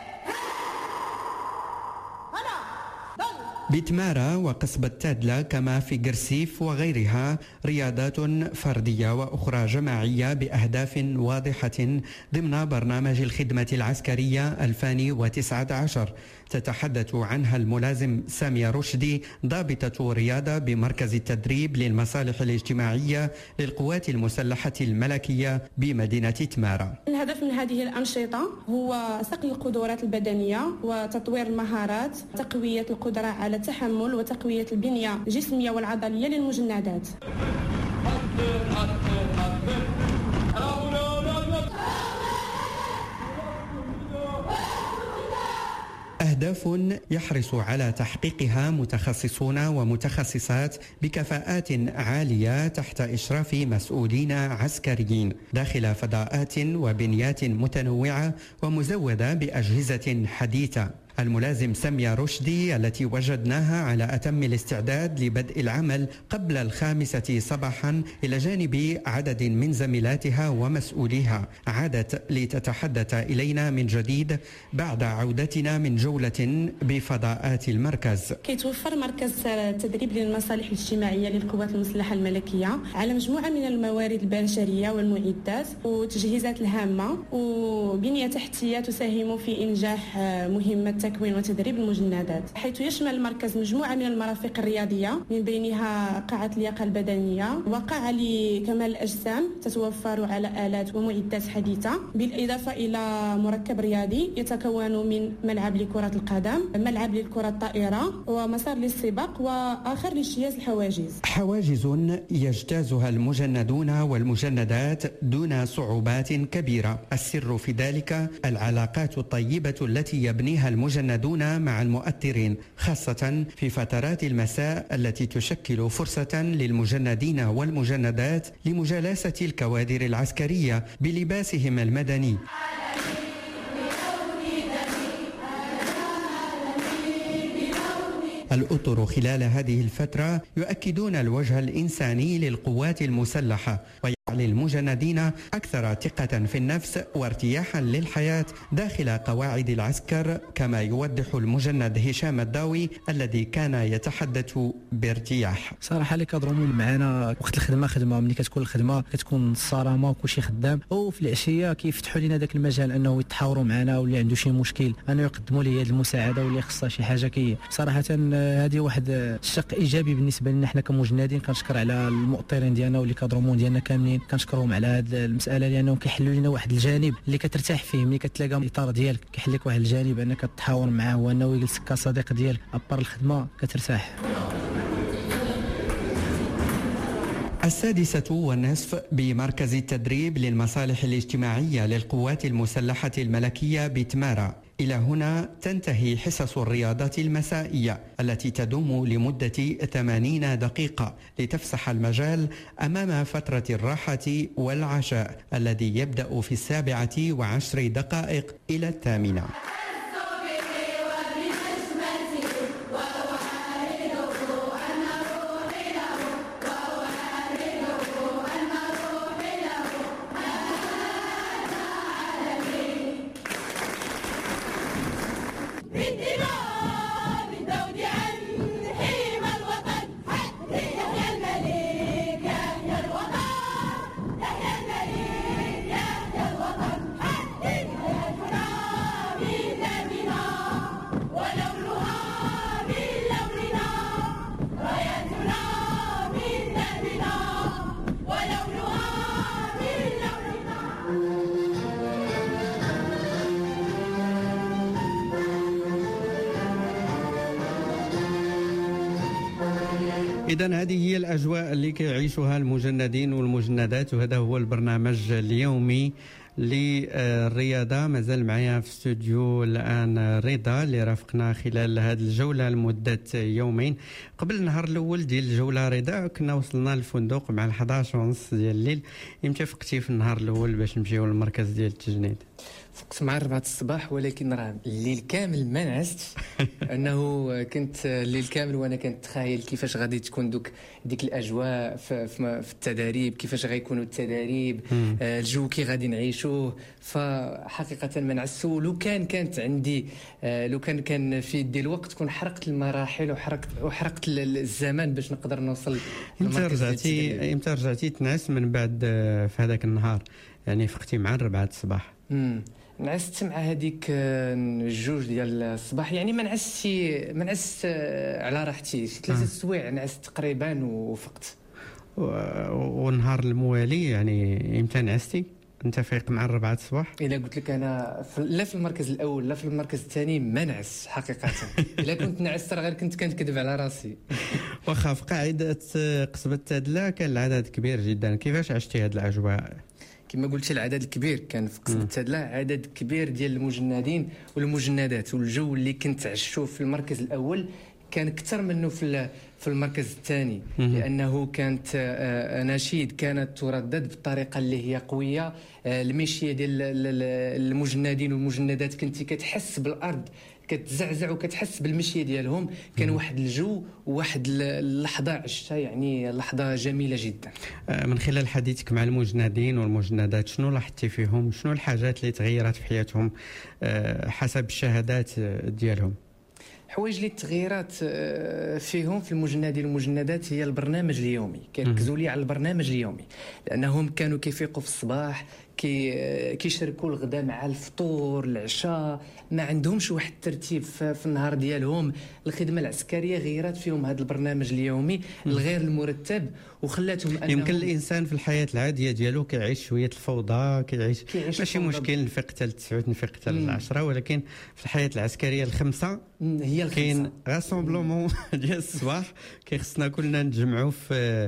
بتمارا وقصبة تادلة كما في قرسيف وغيرها رياضات فردية وأخرى جماعية بأهداف واضحة ضمن برنامج الخدمة العسكرية 2019 تتحدث عنها الملازم سامية رشدي ضابطة رياضة بمركز التدريب للمصالح الاجتماعية للقوات المسلحة الملكية بمدينة تمارا. الهدف من هذه الأنشطة هو صقل القدرات البدنية وتطوير المهارات، تقوية القدرة على التحمل وتقوية البنية الجسمية والعضلية للمجندات. أهداف يحرص على تحقيقها متخصصون ومتخصصات بكفاءات عالية تحت إشراف مسؤولين عسكريين داخل فضاءات وبنيات متنوعة ومزودة بأجهزة حديثة. الملازم سامية رشدي التي وجدناها على أتم الاستعداد لبدء العمل قبل 5 صباحا إلى جانب عدد من زميلاتها ومسؤوليها عادت لتتحدث إلينا من جديد بعد عودتنا من جولة بفضاءات المركز. كيتوفر مركز التدريب للمصالح الاجتماعية للقوات المسلحة الملكية على مجموعة من الموارد البشرية والمعدات والتجهيزات الهامة وبنية تحتية تساهم في إنجاح مهمة تكوين وتدريب المجندات، حيث يشمل المركز مجموعة من المرافق الرياضية من بينها قاعة اللياقة البدنية وقاعة لكمال الأجسام تتوفر على آلات ومعدات حديثة، بالإضافة إلى مركب رياضي يتكون من ملعب لكرة القدم، ملعب للكرة الطائرة ومسار للسباق وآخر لاجتياز الحواجز. حواجز يجتازها المجندون والمجندات دون صعوبات كبيرة. السر في ذلك العلاقات الطيبة التي يبنيها المجندون مع المؤثرين خاصة في فترات المساء التي تشكل فرصة للمجندين والمجندات لمجالسة الكوادر العسكرية بلباسهم المدني. الأطر خلال هذه الفترة يؤكدون الوجه الإنساني للقوات المسلحة ويجعل المجندين أكثر ثقة في النفس وارتياحا للحياة داخل قواعد العسكر، كما يوضح المجند هشام الضاوي الذي كان يتحدث بارتياح. صراحة اللي كضرموا معنا وقت الخدمة خدمة، ملي كتكون الخدمة كتكون الصرامة وكلشي خدام، وفي العشية كيفتحوا لنا ذاك المجال أنه يتحاوروا معنا واللي عنده شي مشكل أنه يقدموا لي هذه المساعدة واللي خصها شي حاجة. صراحة هذه واحد الشق إيجابي بالنسبة لنا حنا كمجندين. كنشكر على المؤطرين ديالنا واللي كضرمون ديالنا كاملين، كنشكرهم على هذه المسألة لأنهم كيحلوا لنا واحد الجانب اللي كترتاح فيه. ملي كتلاقى الإطار ديالك كيحل لك واحد الجانب أنك تتحاور معاه وأنه يجلسك كصديق ديالك أبر الخدمة كترتاح. 6:30 بمركز التدريب للمصالح الاجتماعية للقوات المسلحة الملكية بتمارا. إلى هنا تنتهي حصص الرياضات المسائية التي تدوم لمدة 80 دقيقة لتفسح المجال أمام فترة الراحة والعشاء الذي يبدأ في 7:10 إلى 8. إذا هذه هي الأجواء اللي كيعيشوها المجندين والمجندات، وهذا هو البرنامج اليومي للرياضة. مازال معايا في استوديو الآن رضا اللي رافقنا خلال هذه الجولة لمدة يومين. قبل النهار الأول ديال الجولة رضا كنا وصلنا للفندق مع 11:30 ديال الليل. إمتى فقتي في النهار الأول باش نمشيو للمركز ديال التجنيد؟ فقت مع 4 الصباح، ولكن راه الليل كامل ما نعست. انه كنت الليل كامل وانا كنتخيل كيفاش غادي تكون ديك الاجواء في التدريب، كيفاش غيكونوا التدريب، الجو كي غادي نعيشوه. فحقيقه ما نعست. لو كانت عندي لو كان في يدي الوقت كون حرقت المراحل وحرقت الزمن باش نقدر نوصل. امتى رجعتي تنعس من بعد في هذاك النهار؟ يعني فقتي مع 4 الصباح. نعست مع هذيك الجوج ديال الصباح. يعني ما نعست على راحتي. 3 سوايع نعست تقريبا وفقت. والنهار الموالي يعني امتى نعستي؟ انت فايق مع 4 الصباح؟ الا قلت لك انا لا في المركز الاول لا في المركز الثاني ما نعس حقيقه. الا كنت نعست راه غير كنت كنكذب على راسي. واخا في قاعده قصبة تادله كان العدد كبير جدا، كيفاش عشتي هذه الاجواء؟ كما قلت العدد الكبير كان في قصبة تادله، عدد كبير ديال المجندين والمجندات، والجو اللي كنت عشوه في المركز الاول كان اكثر منه في المركز الثاني، لانه كانت اناشيد كانت تردد بالطريقه اللي هي قويه. المشيه ديال المجندين والمجندات كنتي كتحس بالارض كتزعزع وكتحس بالمشيه ديالهم. كان واحد الجو وواحد اللحظه عشتها، يعني لحظه جميله جدا. من خلال حديثك مع المجندين والمجندات شنو لاحظتي فيهم؟ شنو الحاجات اللي تغيرت في حياتهم حسب الشهادات ديالهم؟ حوايج اللي تغيرات فيهم في المجندين والمجندات هي البرنامج اليومي. كيركزوا لي على البرنامج اليومي، لانهم كانوا كيفيقوا في الصباح كيشاركوا الغداء مع الفطور العشاء. ما عندهمش واحد الترتيب في النهار ديالهم. الخدمه العسكريه غيرت فيهم هذا البرنامج اليومي الغير المرتب، وخلاتهم يمكن الانسان في الحياه العاديه ديالو كيعيش شويه الفوضى، كيعيش ماشي مشكل نفيق حتى ل9 نفيق حتى ل10، ولكن في الحياه العسكريه الخمسه هي الخمسه كاين راسومبلومون ديال الصباح كيخصنا كلنا نتجمعوا في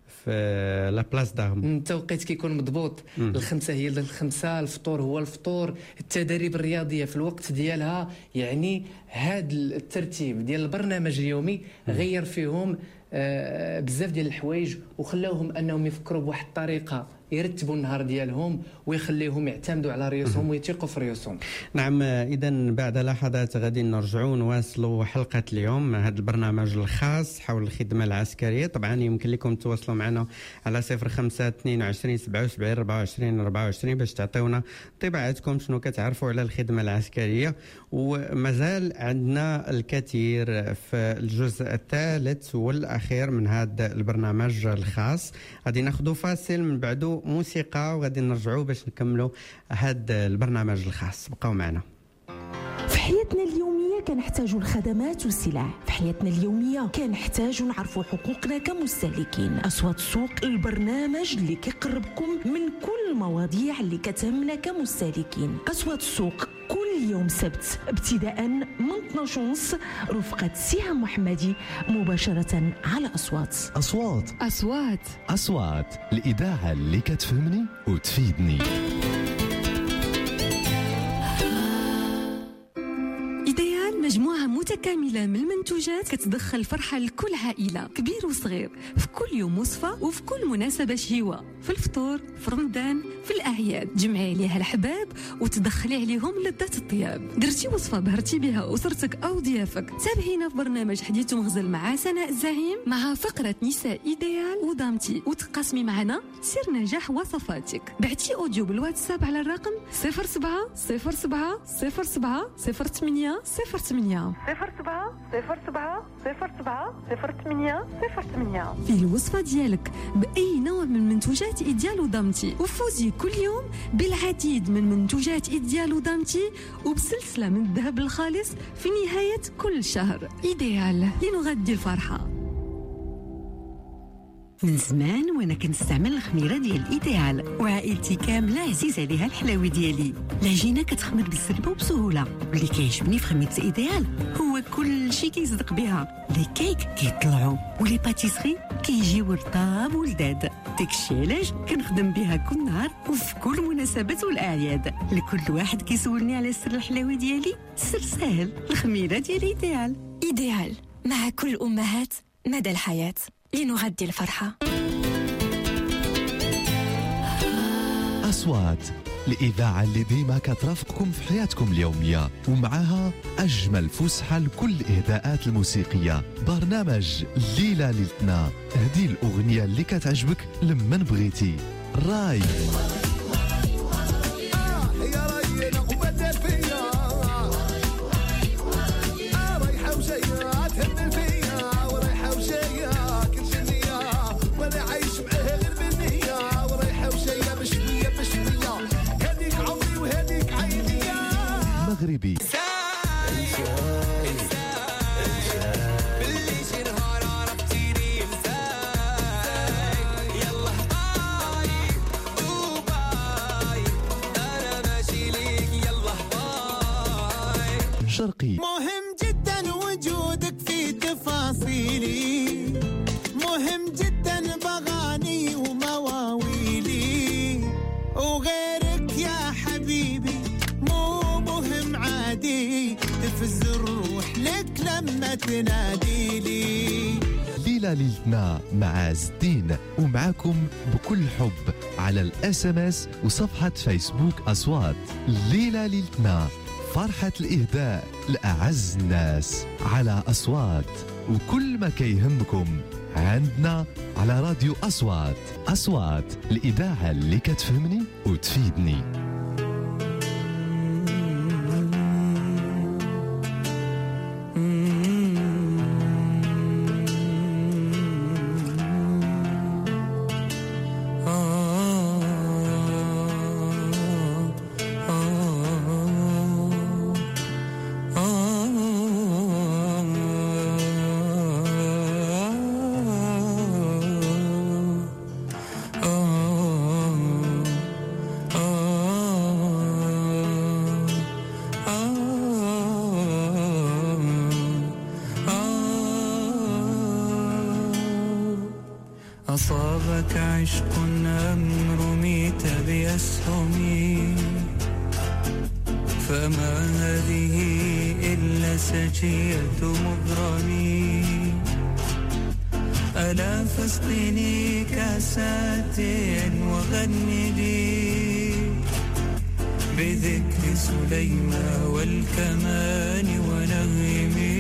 لا بلاص دارم. التوقيت كيكون مضبوط. الخمسه هي الخمسه، الفطور هو الفطور، التدريب الرياضيه في الوقت ديالها. يعني هذا الترتيب ديال البرنامج اليومي غير فيهم بزاف ديال الحوايج، وخلاوهم انهم يفكروا بواحد الطريقه يرتبوا النهار ديالهم ويخليهم يعتمدوا على ريوسهم ويثيقوا في ريوسهم. نعم، اذا بعد لحظات غادي نرجعوا نواصلوا حلقه اليوم، هذا البرنامج الخاص حول الخدمه العسكريه. طبعا يمكن لكم تواصلوا معنا على 05 22 77 24 24 باش تعطيونا انطباعاتكم شنو كتعرفوا على الخدمه العسكريه. ومازال عندنا الكثير في الجزء الثالث والاخير من هذا البرنامج الخاص. غادي ناخذوا فاصل، من بعده موسيقى، وغادي نرجعوا باش نكملوا هذا البرنامج الخاص. بقاو معنا. في حياتنا اليومية كنحتاجوا الخدمات والسلع. في حياتنا اليومية كنحتاجوا نعرفوا حقوقنا كمستهلكين. أصوات السوق، البرنامج اللي كيقربكم من كل المواضيع اللي كتهمنا كمستهلكين. أصوات السوق كل يوم سبت ابتداء من 12:30 رفقة سهام محمدي مباشرة على أصوات الإذاعة اللي كتفهمني وتفيدني. مجموعة متكاملة من المنتوجات كتدخل فرحة لكل عائلة كبير وصغير، في كل يوم وصفة وفي كل مناسبة شهوة، في الفطور، في رمضان، في الأعياد. جمعي عليها الأحباب وتدخلي عليهم لذات الطياب. درتي وصفة بهرتي بها أسرتك أو ضيافك، تابعينا في برنامج حديث مغزل مع سناء الزعيم مع فقرة نساء إيديال ودامتي، وتقاسمي معنا سر نجاح وصفاتك. بعتي أوديو بالواتساب على الرقم 07 07 07 08 08 في الوصفة ديالك بأي نوع من منتوجات إيديال ودامتي، وفوزي كل يوم بالعديد من منتوجات إيديال ودامتي وبسلسلة من الذهب الخالص في نهاية كل شهر. إيديال لنغذي الفرحة. من زمان وانا كنستعمل الخميره ديال ايديال، وعائلتي كامله عزيز عليها الحلاوي ديالي. العجينه كتخمر بالسربه وبسهوله. واللي كيعجبني في خميره ايديال هو كل شيء كيصدق بها. لي كيك كيطلعوا ولي باتيسري كيجيو رطاب ولداد. داكشي علاش كنخدم بها كل نهار وفي كل المناسبات والاعياد. لكل واحد كيسولني على سر الحلاوه ديالي، سر سهل، الخميره ديالي إيديال. إيديال مع كل الأمهات مدى الحياة لنغذي الفرحة. أصوات، الإذاعة اللي ديما كترافقكم في حياتكم اليومية ومعها أجمل فسحة لكل الإهداءات الموسيقية. برنامج الليلة ليلتنا، هدي الأغنية اللي كتعجبك لمن بغيتي. راي مغربي. شرقي. مهم جدا وجودك في تفاصيلي، مهم جدا بغاني ومواويلي، وغيرك يا حبيبي مو مهم عادي، تفز الروح لك لما تنادي لي. ليلة ليلتنا مع عز الدين، ومعاكم بكل حب على الSMS وصفحة فيسبوك أصوات. ليلة ليلتنا، فرحة الإهداء لأعز الناس على أصوات، وكل ما كيهمكم عندنا على راديو أصوات. أصوات، الإذاعة اللي كتفهمني وتفيدني. أصابك عشق أم رميت بأسهمي، فما هذه إلا سجية مغرمي. ألا فاسقني كاسات وغني لي بذكر سليمان والكمان ونغمي.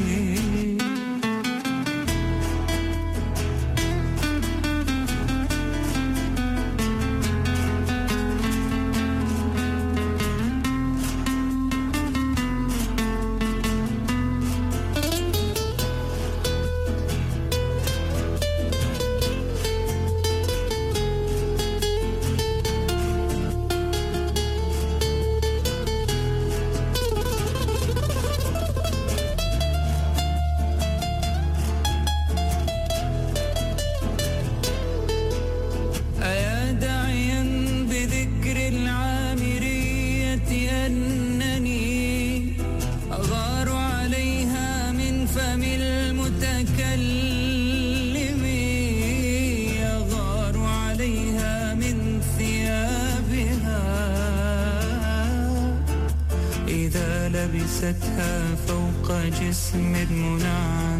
لبستها فوق جسم منعم.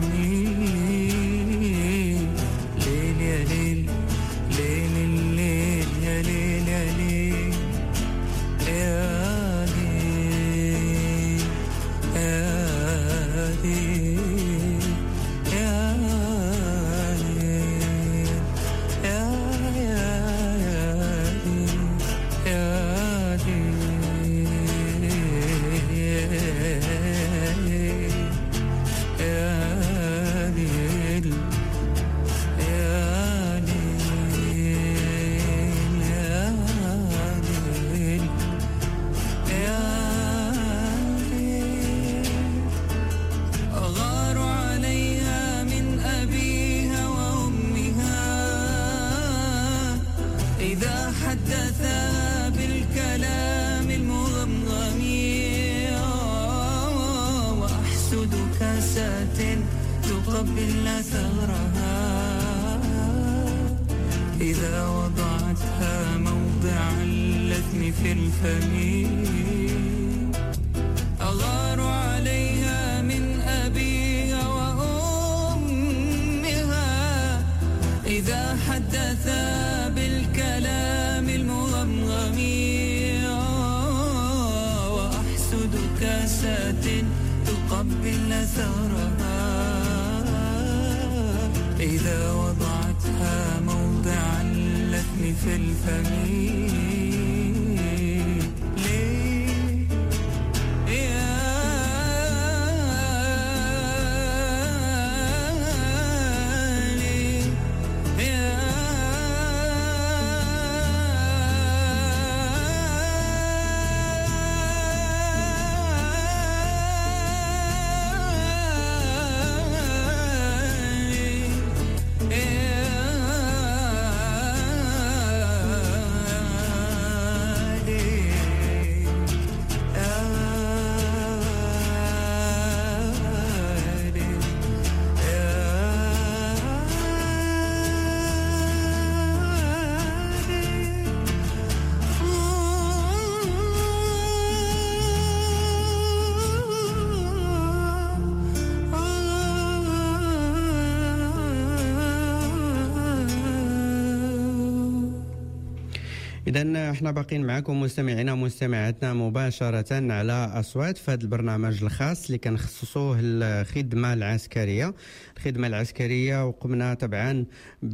ليل يا ليل، ليل الليل يا ليل يا ليل يا ليل يا ليل يا ليل يا كاسات تقبلن ثغرها إذا وضعتها موضع اللثم في الفم أغار عليها من أبيها وأمها إذا حدثا بالكلام المغمغم وأحسد كاسات تقبلن ثغرها إذا وضعتها موضع اللثم في الفم إذن احنا باقين معكم مستمعينا ومستمعاتنا مباشرة على أصوات في هذا البرنامج الخاص اللي كنخصصوه الخدمة العسكرية. الخدمة العسكرية وقمنا طبعا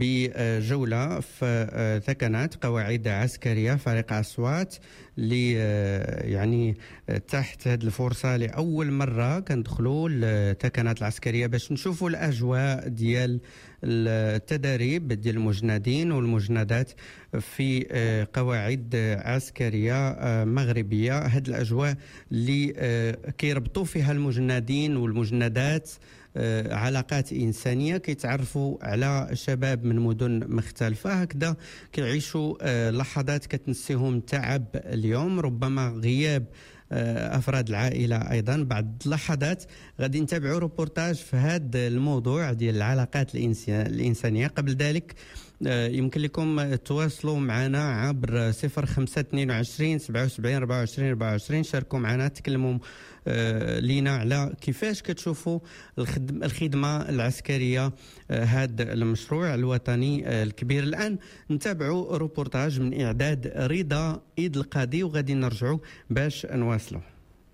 بجولة في ثكنات قواعد عسكرية فريق أصوات اللي يعني تحت هذه الفرصة لأول مرة كندخلوا الثكنات العسكرية باش نشوفوا الأجواء ديال التدريب ديال المجندين والمجندات في قواعد عسكرية مغربية. هذه الأجواء اللي كيربطوا فيها المجندين والمجندات علاقات إنسانية، كيتعرفوا على شباب من مدن مختلفة، هكذا كيعيشوا لحظات كتنسيهم تعب اليوم، ربما غياب أفراد العائلة أيضا. بعد لحظات غادي نتابعوا روبورتاج في هذا الموضوع ديال العلاقات الإنسانية. قبل ذلك يمكن لكم تواصلوا معنا عبر 0522 77 24 24. شاركوا معنا، تكلموا لينا على كيفاش كتشوفوا الخدمة العسكرية، هذا المشروع الوطني الكبير. الآن نتابعوا روبورتاج من إعداد رضا إيد القاضي وغادي نرجعوا باش نواصلوا.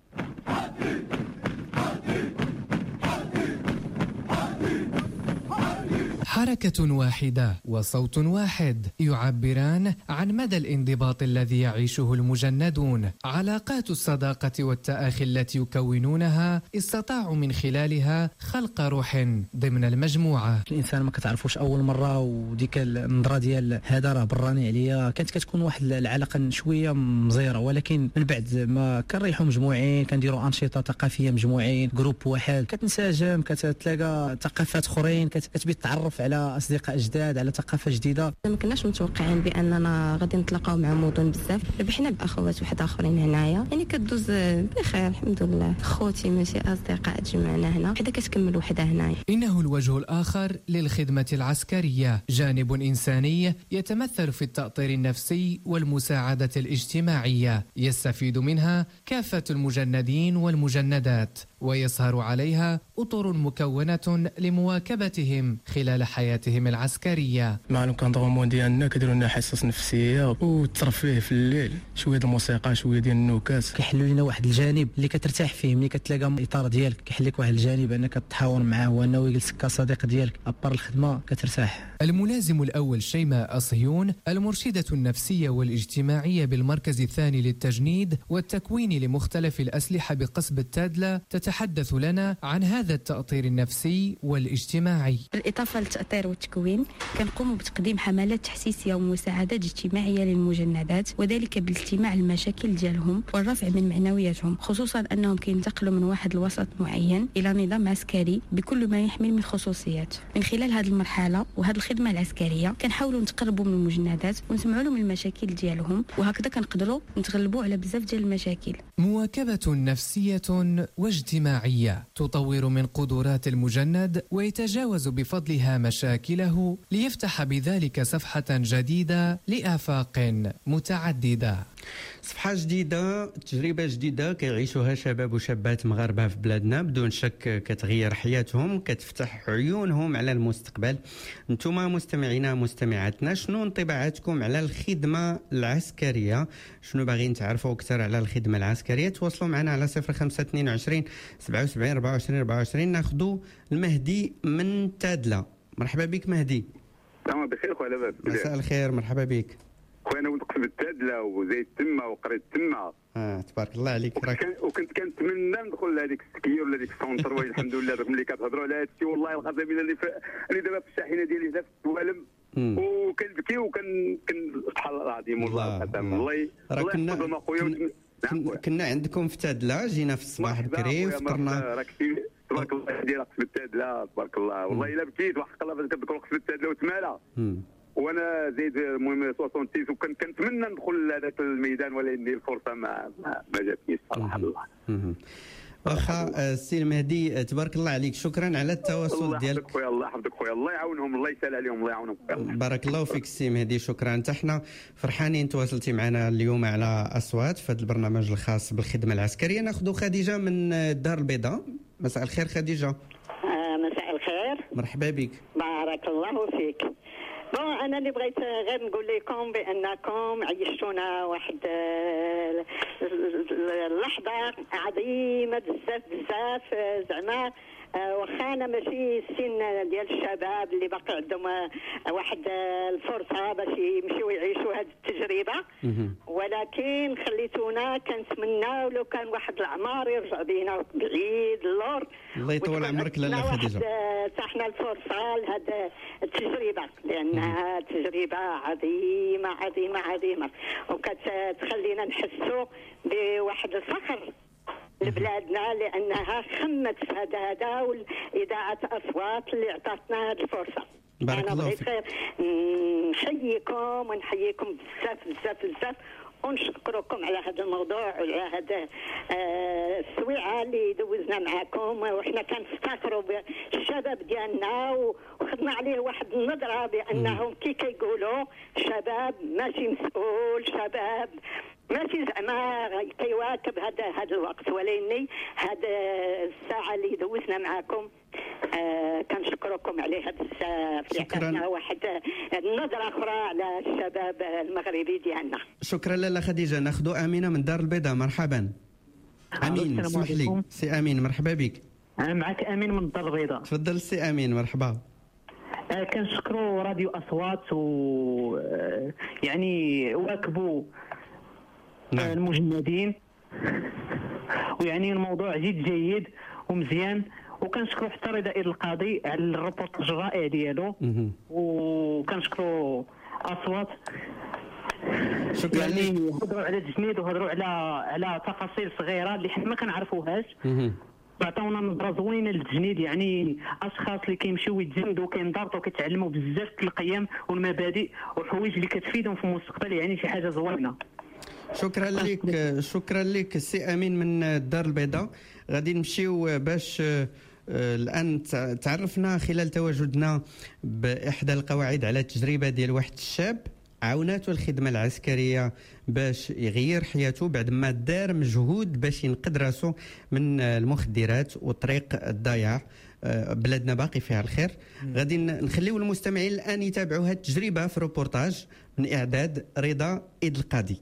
حركة واحدة وصوت واحد يعبران عن مدى الانضباط الذي يعيشه المجندون. علاقات الصداقة والتآخي التي يكونونها استطاعوا من خلالها خلق روح ضمن المجموعة. الإنسان ما كتعرفوش أول مرة، وديك النظرة ديال هذا راه براني عليا كانت كتكون واحد العلاقة شوية مزيرة، ولكن من بعد ما كنريحوا مجموعين، كنديروا أنشطة ثقافية مجموعين، جروب واحد، كتنسجم، كتلاقى ثقافات أخرين، كتبي تتعرف على أصدقاء جداد، على ثقافة جديدة. ما كناش متوقعين بأننا غادي نتلاقاو مع مدن بزاف، ربحنا بأخوات واحد آخرين هنايا، يعني كدوز بخير الحمد لله. خوتي ماشي أصدقاء تجمعنا هنا، حدا كتكمل وحدة هنايا. إنه الوجه الآخر للخدمة العسكرية، جانب إنساني يتمثل في التأطير النفسي والمساعدة الاجتماعية، يستفيد منها كافة المجندين والمجندات، ويسهر عليها أطر مكونة لمواكبتهم خلال حياتهم العسكرية. مع الكونطرومون ديالنا كيديروا لنا حصص نفسيه والترفيه في الليل، شويه الموسيقى، شويه ديال النكات، كيحلوا لنا واحد الجانب اللي كترتاح فيه. ملي كتلاقى الاطار ديالك كيحل لك واحد الجانب انك تتحاور معاه وانه يجلسك كصديق ديالك ابار الخدمه، كترتاح. الملازم الأول شيماء أصهيون، المرشدة النفسية والاجتماعية بالمركز الثاني للتجنيد والتكوين لمختلف الأسلحة بقصب التادلة، تتحدث لنا عن هذا التأطير النفسي والاجتماعي. بالإضافة للتأطير والتكوين، كنقوم بتقديم حملات تحسيسية ومساعدات اجتماعية للمجندات، وذلك بالاستماع للمشاكل ديالهم والرفع من معنوياتهم، خصوصا أنهم كينتقلوا من واحد الوسط معين إلى نظام عسكري بكل ما يحمل من خصوصيات. من خلال هذه المرحلة وهذه الخدمة العسكرية كنحاولوا نتقربوا من المجندات ونسمعوا لهم المشاكل ديالهم، وهكذا كنقدروا نتغلبوا على بزاف ديال المشاكل. مواكبة نفسية واجتماعية اجتماعية تطور من قدرات المجند ويتجاوز بفضلها مشاكله ليفتح بذلك صفحة جديدة لآفاق متعددة. صفحة جديدة، تجربة جديدة كيعيشوها شباب وشابات مغاربة في بلادنا، بدون شك كتغير حياتهم، كتفتح عيونهم على المستقبل. انتم مستمعينا مستمعاتنا، شنو انطباعاتكم على الخدمة العسكرية؟ شنو باغيين تعرفوا أكثر على الخدمة العسكرية؟ تواصلوا معنا على 0522 77 24 24. ناخذوا المهدي من تادلة. مرحبا بك مهدي. تمام بخير خويا لاباس؟ مساء الخير، مرحبا بك. خويا انا ولدت في التادله وزايد تما وقريت تما. تبارك الله عليك. وكنت كنتمنى ندخل لهذيك السكيه ولا ديك السونتر، والحمد لله ملي كتهضروا على هذا الشيء والله العظيم اللي انا دابا في الشاحنه ديالي هنا في السوالم وكنبكي سبحان الله العظيم والله القسم الله يحفظهم اخويا. كنا عندكم في تادله، جينا في الصباح بكري وفطرنا. تبارك الله ديالك في التادله تبارك الله والله الا بكيت وحق الله فاش كتذكر وقت في التادله وتمالا. وانا زيد المهم 66 كنتمنى ندخل لهذاك الميدان ولكن الفرصه ما جاتنيش صراحه الله. واخا السي المهدي تبارك الله عليك، شكرا على التواصل ديالك. الله يحفظك خويا، الله يحفظك خويا، الله يعاونهم، الله يسهل عليهم، الله يعاونهم خويا. بارك الله فيك السي مهدي، شكرا. حتى حنا فرحانين تواصلتي معنا اليوم على اصوات في هذا البرنامج الخاص بالخدمه العسكريه. ناخذ خديجه من الدار البيضاء. مساء الخير خديجه. مساء الخير، مرحبا بك. بارك الله فيك. انا اللي بغيت غير نقول لكم بانكم عيشتونا واحد اللحظه عظيمه بزاف زعما واخا انا ماشي السن ديال الشباب اللي باقي عندهم واحد الفرصه باش يمشيو يعيشوا هذه التجربه، ولكن خليتونا كنتمناو لو كان واحد العمار يرجع بينا بعيد اللور. الله يطول عمرك لاله خديجه. تحنا الفرصه لهذه التجربه لانها تجربه عظيمه عظيمه عظيمه، وكتخلينا نحسوا بواحد الفخر لبلادنا لانها خمت في هذا واذاعه اصوات اللي عطاتنا هذه الفرصه. بارك الله فيك. نحييكم ونحييكم بزاف ونشكركم على هذا الموضوع وعلى هذا السويعه اللي دوزنا معكم، وحنا كنفتخروا بالشباب ديالنا وخدنا عليه واحد النظره بانهم كي كيقولوا شباب ماشي مسؤول، شباب ماشي زعما كيواكب هذا الوقت، ولكن هذا الساعه اللي دوزنا معكم كنشكركم عليها بزاف. شكرا. واحد نظره اخرى على الشباب المغربي ديالنا. شكرا لاله خديجه. ناخذ امينه من دار البيضاء. مرحبا. امين اسمح لي سي امين، مرحبا بك. انا معك امين من الدار البيضاء. تفضل سي امين. مرحبا. كنشكروا راديو اصوات و يعني واكبوا المجندين، ويعني الموضوع جيد ومزيان، وكنشكروا حتى رضا القاضي على الريبورتاج الرائع ديالو، وكنشكروا اصوات. شكرا يعني هضروا على التجنيد وهضروا على تفاصيل صغيره اللي حنا ما كنعرفوهاش، عطاونا نظره زوينه للتجنيد. يعني اشخاص اللي كيمشيو يتجندوا كينضبطوا كيتعلموا بزاف القيم والمبادئ والحوايج اللي كتفيدهم في المستقبل، يعني شي حاجه زوينه. شكرا لك. شكرا لك سي امين من الدار البيضاء. غادي نمشيو باش الان تعرفنا خلال تواجدنا باحدى القواعد على التجربه ديال واحد الشاب عاوناته الخدمه العسكريه باش يغير حياته بعد ما دار مجهود باش ينقذ راسه من المخدرات وطريق الضياع. بلادنا باقي فيها الخير. غادي نخليو المستمعين الان يتابعوا هذه التجربه في روبورتاج من اعداد رضا القاضي.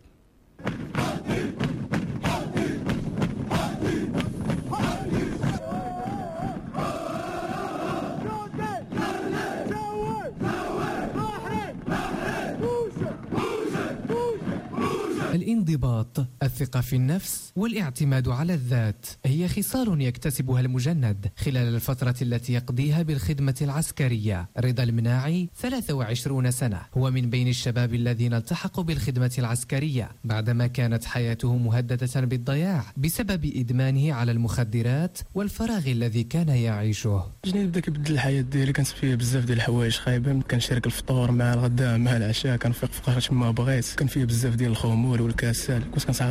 الانضباط، الثقة في النفس والاعتماد على الذات هي خصال يكتسبها المجند خلال الفترة التي يقضيها بالخدمة العسكرية. رضا المناعي 23 سنة، هو من بين الشباب الذين التحقوا بالخدمة العسكرية بعدما كانت حياته مهددة بالضياع بسبب إدمانه على المخدرات والفراغ الذي كان يعيشه. التجنيد بدا كيبدل الحياة ديالي، كانت فيه بزاف ديال الحوايج خايبة، كنشارك الفطور مع الغداء مع العشاء، كنفيق في وقت ما بغيت، كان فيه بزاف ديال الخمور والكاسات، كنت كنصعد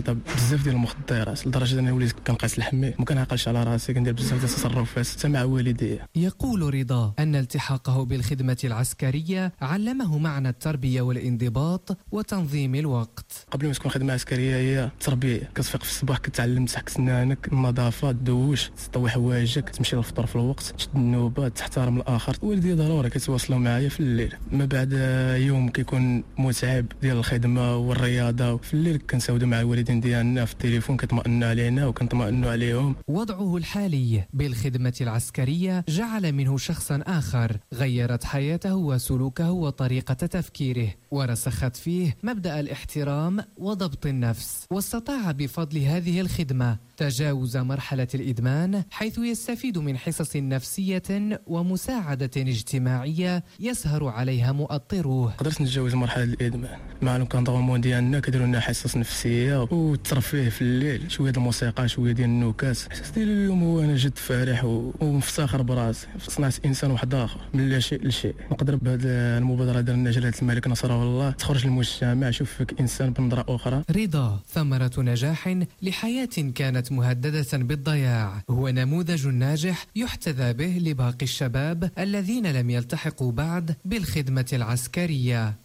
كنعطى بزاف ديال المخدرات لدرجه انني وليت كنقاس لحمي ما كنعقلش على راسي، كندير بزاف ديال التصرفات حتى مع والدي. يقول رضا أن التحاقه بالخدمة العسكرية علمه معنى التربية والانضباط وتنظيم الوقت. قبل ما تكون خدمة عسكرية هي تربية، كتفيق في الصباح كتعلم تحك سنانك، النظافة، تدوش، تطوي حوايجك، تمشي للفطور في الوقت، تشد النوبات، تحترم الآخر. والدي ضروري كيتواصلوا معايا في الليل، ما بعد يوم كيكون متعب ديال الخدمة والرياضة، في الليل كنساودوا مع الوالدين ديالنا في التليفون، كطمئنوا علينا وكنطمئنوا عليهم. وضعه الحالي بالخدمة العسكرية جعل منه شخصا آخر، غيرت حياته وسلوكه وطريقة تفكيره، ورسخت فيه مبدأ الاحترام وضبط النفس، واستطاع بفضل هذه الخدمة تجاوز مرحلة الإدمان، حيث يستفيد من حصص نفسية ومساعدة اجتماعية يسهر عليها مؤطروه. قدرت نتجاوز مرحلة الإدمان مع الكونطرومون ديالنا، كديروا لنا حصص نفسية والترفيه في الليل، شوية د الموسيقى، شوية ديال النكات. الإحساس ديالي اليوم هو أنا جد فرح ومفتخر براسي، صنعت إنسان واحد آخر من لا شيء لشيء. نقدر بهذه المبادرة ديالنا جلالة الملك نصره الله تخرج للمجتمع، شوف فيك إنسان بنظرة أخرى. رضا ثمرة نجاح لحياة كانت مهددة بالضياع، هو نموذج ناجح يحتذى به لباقي الشباب الذين لم يلتحقوا بعد بالخدمة العسكرية.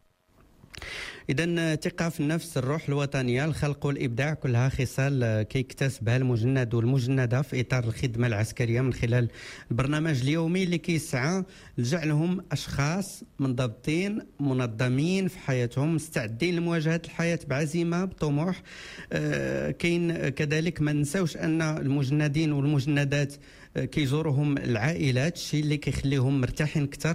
إذن الثقة في النفس، الروح الوطنية، الخلق والإبداع، كلها خصال كيكتسبها المجند والمجندة في إطار الخدمة العسكرية من خلال البرنامج اليومي اللي كيسعى لجعلهم أشخاص منضبطين منظمين في حياتهم، مستعدين لمواجهة الحياة بعزيمة بطموح. كاين كذلك ما ننساوش أن المجندين والمجندات كيزورهم العائلات، الشيء اللي كيخليهم مرتاحين اكثر،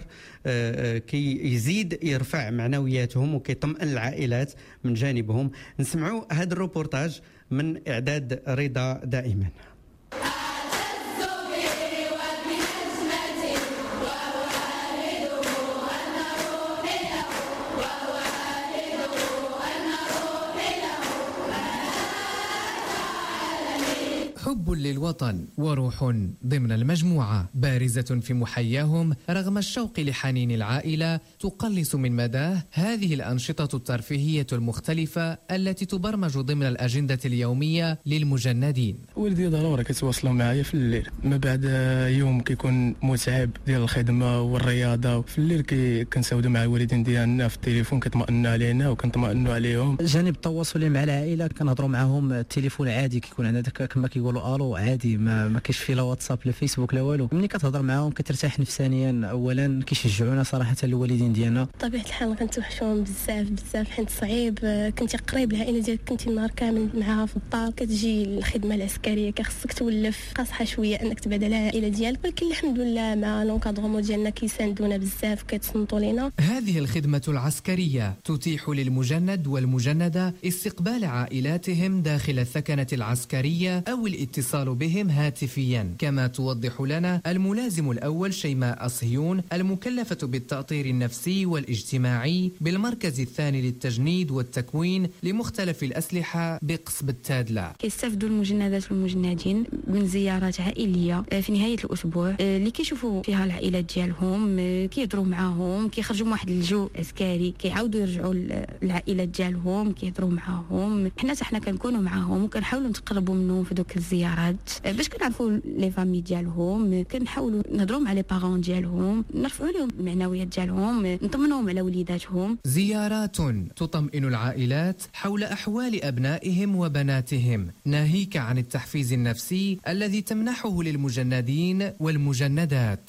كيزيد يرفع معنوياتهم وكيطمئن العائلات من جانبهم. نسمعوا هذا الروبورتاج من إعداد رضا دائما. حب للوطن وروح ضمن المجموعة بارزة في محياهم، رغم الشوق لحنين العائلة تقلص من مداه هذه الأنشطة الترفيهية المختلفة التي تبرمج ضمن الأجندة اليومية للمجندين. والدي ضروري كيتواصلوا معايا في الليل، ما بعد يوم كيكون متعب ديال الخدمة والرياضة، في الليل كنساودوا مع الوالدين ديالنا في التليفون، كطمئنوا علينا وكنطمئنوا عليهم. الجانب التواصلي مع العائلة كنهضروا معاهم التليفون عادي، كيكون عندنا كما كيقولوا الو عادي، ما كاينش فيه لا واتساب لا فيسبوك لا والو. ملي كتهضر معاهم كترتاح نفسانيا، اولا كيشجعونا صراحه الوالدين ديالنا. بطبيعه الحال كنتوحشوهم بزاف حيت صعيب، كنتي قريب العائله ديالك، كنتي النهار كامل معاها في الدار، كتجي الخدمه العسكريه كخصك تولف قاصحه شويه انك تبعد على العائله ديالك، ولكن الحمد لله مع لونكادغومون ديالنا كيساندونا بزاف، كيتصنتوا لينا. هذه الخدمه العسكريه تتيح للمجند والمجنده استقبال عائلاتهم داخل الثكنه العسكريه او الاتصال بهم هاتفيا، كما توضح لنا الملازم الأول شيماء صهيون المكلفة بالتأطير النفسي والاجتماعي بالمركز الثاني للتجنيد والتكوين لمختلف الأسلحة بقصب التادلة. كيستافدوا المجندات والمجندين من زيارات عائلية في نهاية الأسبوع اللي كيشوفوا فيها العائلات ديالهم، كيهضروا معاهم، كيخرجوا من واحد الجو عسكري، كيعاودوا يرجعوا العائلات ديالهم، كيهضروا معاهم. حنا كنكونوا معاهم وكنحاولوا نتقربوا منهم في دوك الزيارات باش كنعرفوا لي فامي ديالهم، كنحاولوا نهضروا مع لي بارون ديالهم، نرفعوا لهم المعنويات ديالهم، نطمنوهم على وليداتهم. زيارات تطمئن العائلات حول أحوال أبنائهم وبناتهم، ناهيك عن التحفيز النفسي الذي تمنحه للمجندين والمجندات.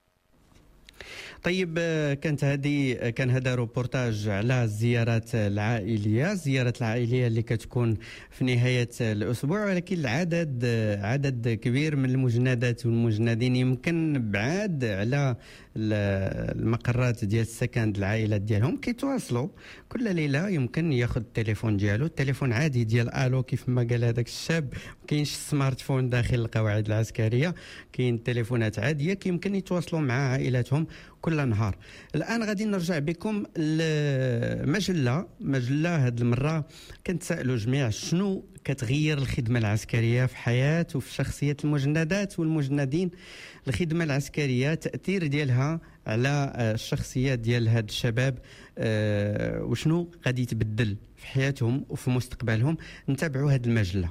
طيب، كان هذا روبورتاج على الزيارات العائلية اللي كتكون في نهاية الأسبوع، ولكن عدد كبير من المجندات والمجندين يمكن بعاد على المقرات ديال السكن العائلات ديالهم، كيتواصلوا كل ليلة. يمكن ياخذ التليفون ديالو، التليفون عادي ديال الو كيف ما قال هذاك الشاب، كاينش سمارت فون داخل القواعد العسكرية، كاين تليفونات عادية يمكن يتواصلوا مع عائلاتهم كل نهار. الان غادي نرجع بكم لمجله هذه المره كنتسائلوا جميع شنو كتغير الخدمه العسكريه في حياه وفي شخصيه المجندات والمجندين. الخدمه العسكريه تاثير ديالها على الشخصيات ديال هاد الشباب، وشنو غادي يتبدل في حياتهم وفي مستقبلهم. نتابعوا هاد المجله.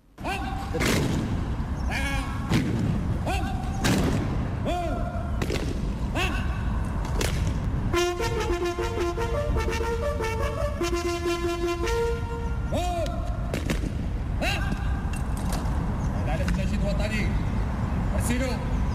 على النشيد الوطني ارسلوا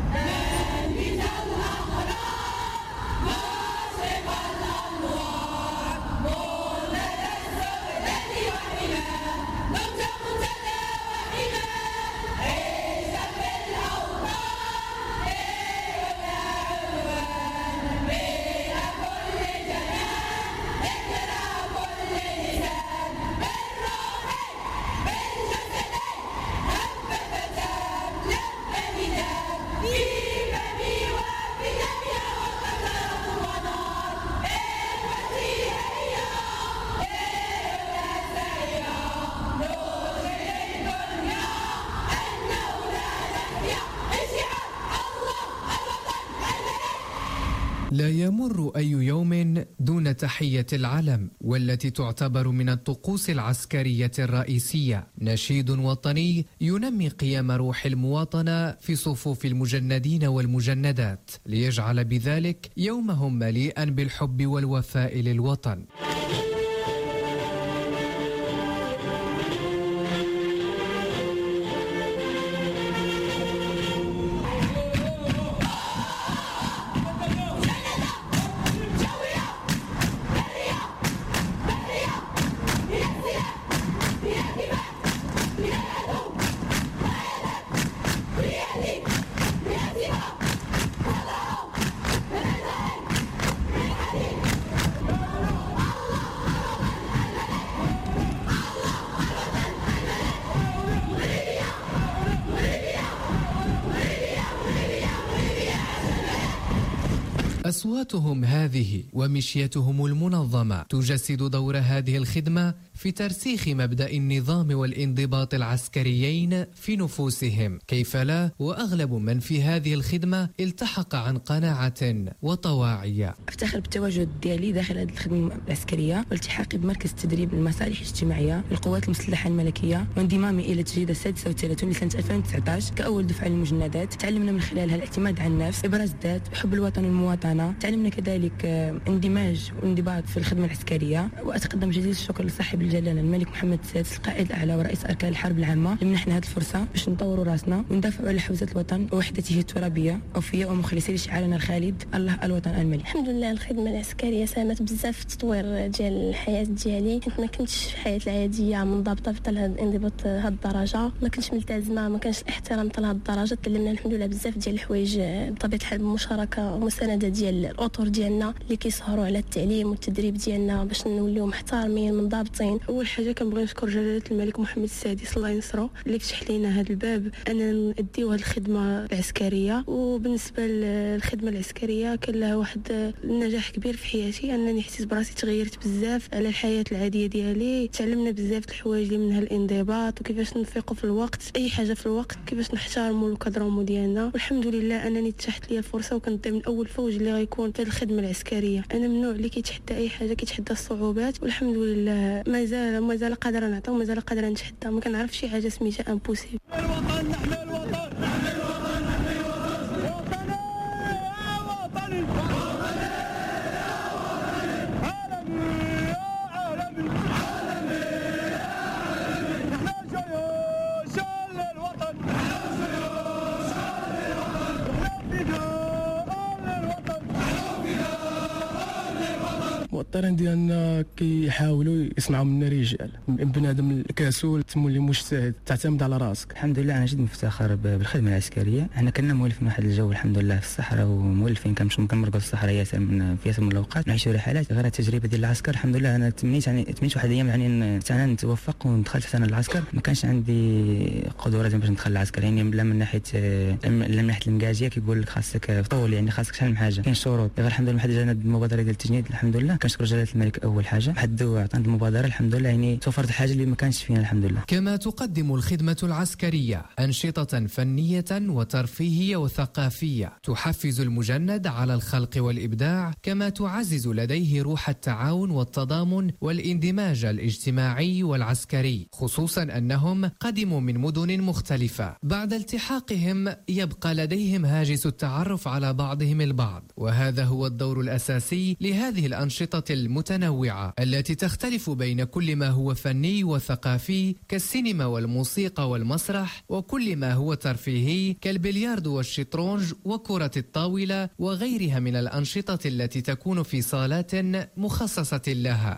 لا يمر أي يوم دون تحية العلم، والتي تعتبر من الطقوس العسكرية الرئيسية. نشيد وطني ينمي قيم روح المواطنة في صفوف المجندين والمجندات، ليجعل بذلك يومهم مليئا بالحب والوفاء للوطن. أصواتهم هذه ومشيتهم المنظمة تجسد دور هذه الخدمة في ترسيخ مبدأ النظام والانضباط العسكريين في نفوسهم. كيف لا وأغلب من في هذه الخدمة التحق عن قناعة وطواعية. أفتخر بالتواجد ديالي داخل هذه الخدمة العسكرية والتحاقي بمركز التدريب للمصالح الاجتماعية للقوات المسلحة الملكية، وانضمامي إلى التجريدة 36 لسنة 2019 كأول دفعة للمجندات. تعلمنا من خلالها الاعتماد على النفس، إبراز الذات، حب الوطن والمواطنة. تعلمنا كذلك اندماج وانضباط في الخدمة العسكرية. وأتقدم جزيل الشكر لصاحب الجلالة الملك محمد السادس القائد الأعلى ورئيس أركان الحرب العامة اللي منحنا هذه الفرصة باش نطوروا راسنا وندافعوا على حوزة الوطن ووحدته الترابية أوفياء ومخلصين لشعارنا الخالد الله الوطن الملك. الحمد لله الخدمة العسكرية ساهمت بزاف في التطوير ديال الحياة ديالي، حيت ما كنتش في الحياة العادية منضبطة في هذا الانضباط هذه الدرجة، ما كنتش ملتزمة، ما كانش الاحترام حتى لهذه الدرجة. تعلمنا الحمد لله بزاف ديال الحوايج بطبيعة الحال بالمشاركة ومساندة ديال الأطر ديالنا اللي كيسهروا على التعليم والتدريب ديالنا باش نوليو محترمين منضبطين. أول حاجة كنبغي نشكر جلالة الملك محمد السادس الله ينصرو اللي فتح لينا هذا الباب أننا نأديو هذه الخدمة العسكرية. وبالنسبة للخدمة العسكرية كان لها واحد النجاح كبير في حياتي، أنني حسيت براسي تغيرت بزاف على الحياة العادية ديالي. تعلمنا بزاف الحوايج اللي منها الانضباط وكيفاش نفيقوا في الوقت، أي حاجة في الوقت، كيفاش نحترموا الكادرومو ديالنا. والحمد لله أنني تحت لي الفرصة وكنت من أول فوج اللي غيكون في الخدمة العسكرية. أنا من النوع اللي كيتحدى أي حاجة، كيتحدى الصعوبات، والحمد لله مازال قادرة نعطي ومازال قادرة نتحدى. ما كنعرفش شي حاجة سميتها امبوسيبل. الوطن نحن الوطن نحن الوطن نحن الوطن وطني وطني عالمي عالمي عالمي نحن جيوش للوطن نحن جيوش للوطن نحن فداء للوطن نحن فداء للوطن. الطيران ديالنا كيحاولوا يصنعوا منا رجال، بنادم الكسول تمولي مجتهد، تعتمد على راسك. الحمد لله انا جد مفتخر بالخدمه العسكريه. احنا كنا مولفين واحد الجو الحمد لله في الصحراء، ومولفين كنمرقوا في الصحراء ياسر في ياسر من الاوقات، نعيشوا رحلات. غير التجربه ديال العسكر الحمد لله انا تمنيت واحد الايام يعني انا نتوفق وندخل حتى انا العسكر. ما كانش عندي قدره باش ندخل العسكر، يعني لا من ناحيه المكاجيه كيقول لك خاصك طول، يعني خاصك شحال من حاجه، كاين شروط. غير الحمد لله واحد جانا المبادره ديال التجنيد الحمد لله، كنشكر جلاله الملك اول حاجه، واحد عطانا المبادره الحمد لله، يعني توفرت حاجه اللي ما كانش فينا الحمد لله. كما تقدم الخدمه العسكريه انشطه فنيه وترفيهيه وثقافيه تحفز المجند على الخلق والابداع، كما تعزز لديه روح التعاون والتضامن والاندماج الاجتماعي والعسكري، خصوصا انهم قدموا من مدن مختلفه. بعد التحاقهم يبقى لديهم هاجس التعرف على بعضهم البعض، وهذا هو الدور الأساسي لهذه الأنشطة المتنوعة التي تختلف بين كل ما هو فني وثقافي كالسينما والموسيقى والمسرح، وكل ما هو ترفيهي كالبلياردو والشطرنج وكرة الطاولة وغيرها من الأنشطة التي تكون في صالات مخصصة لها.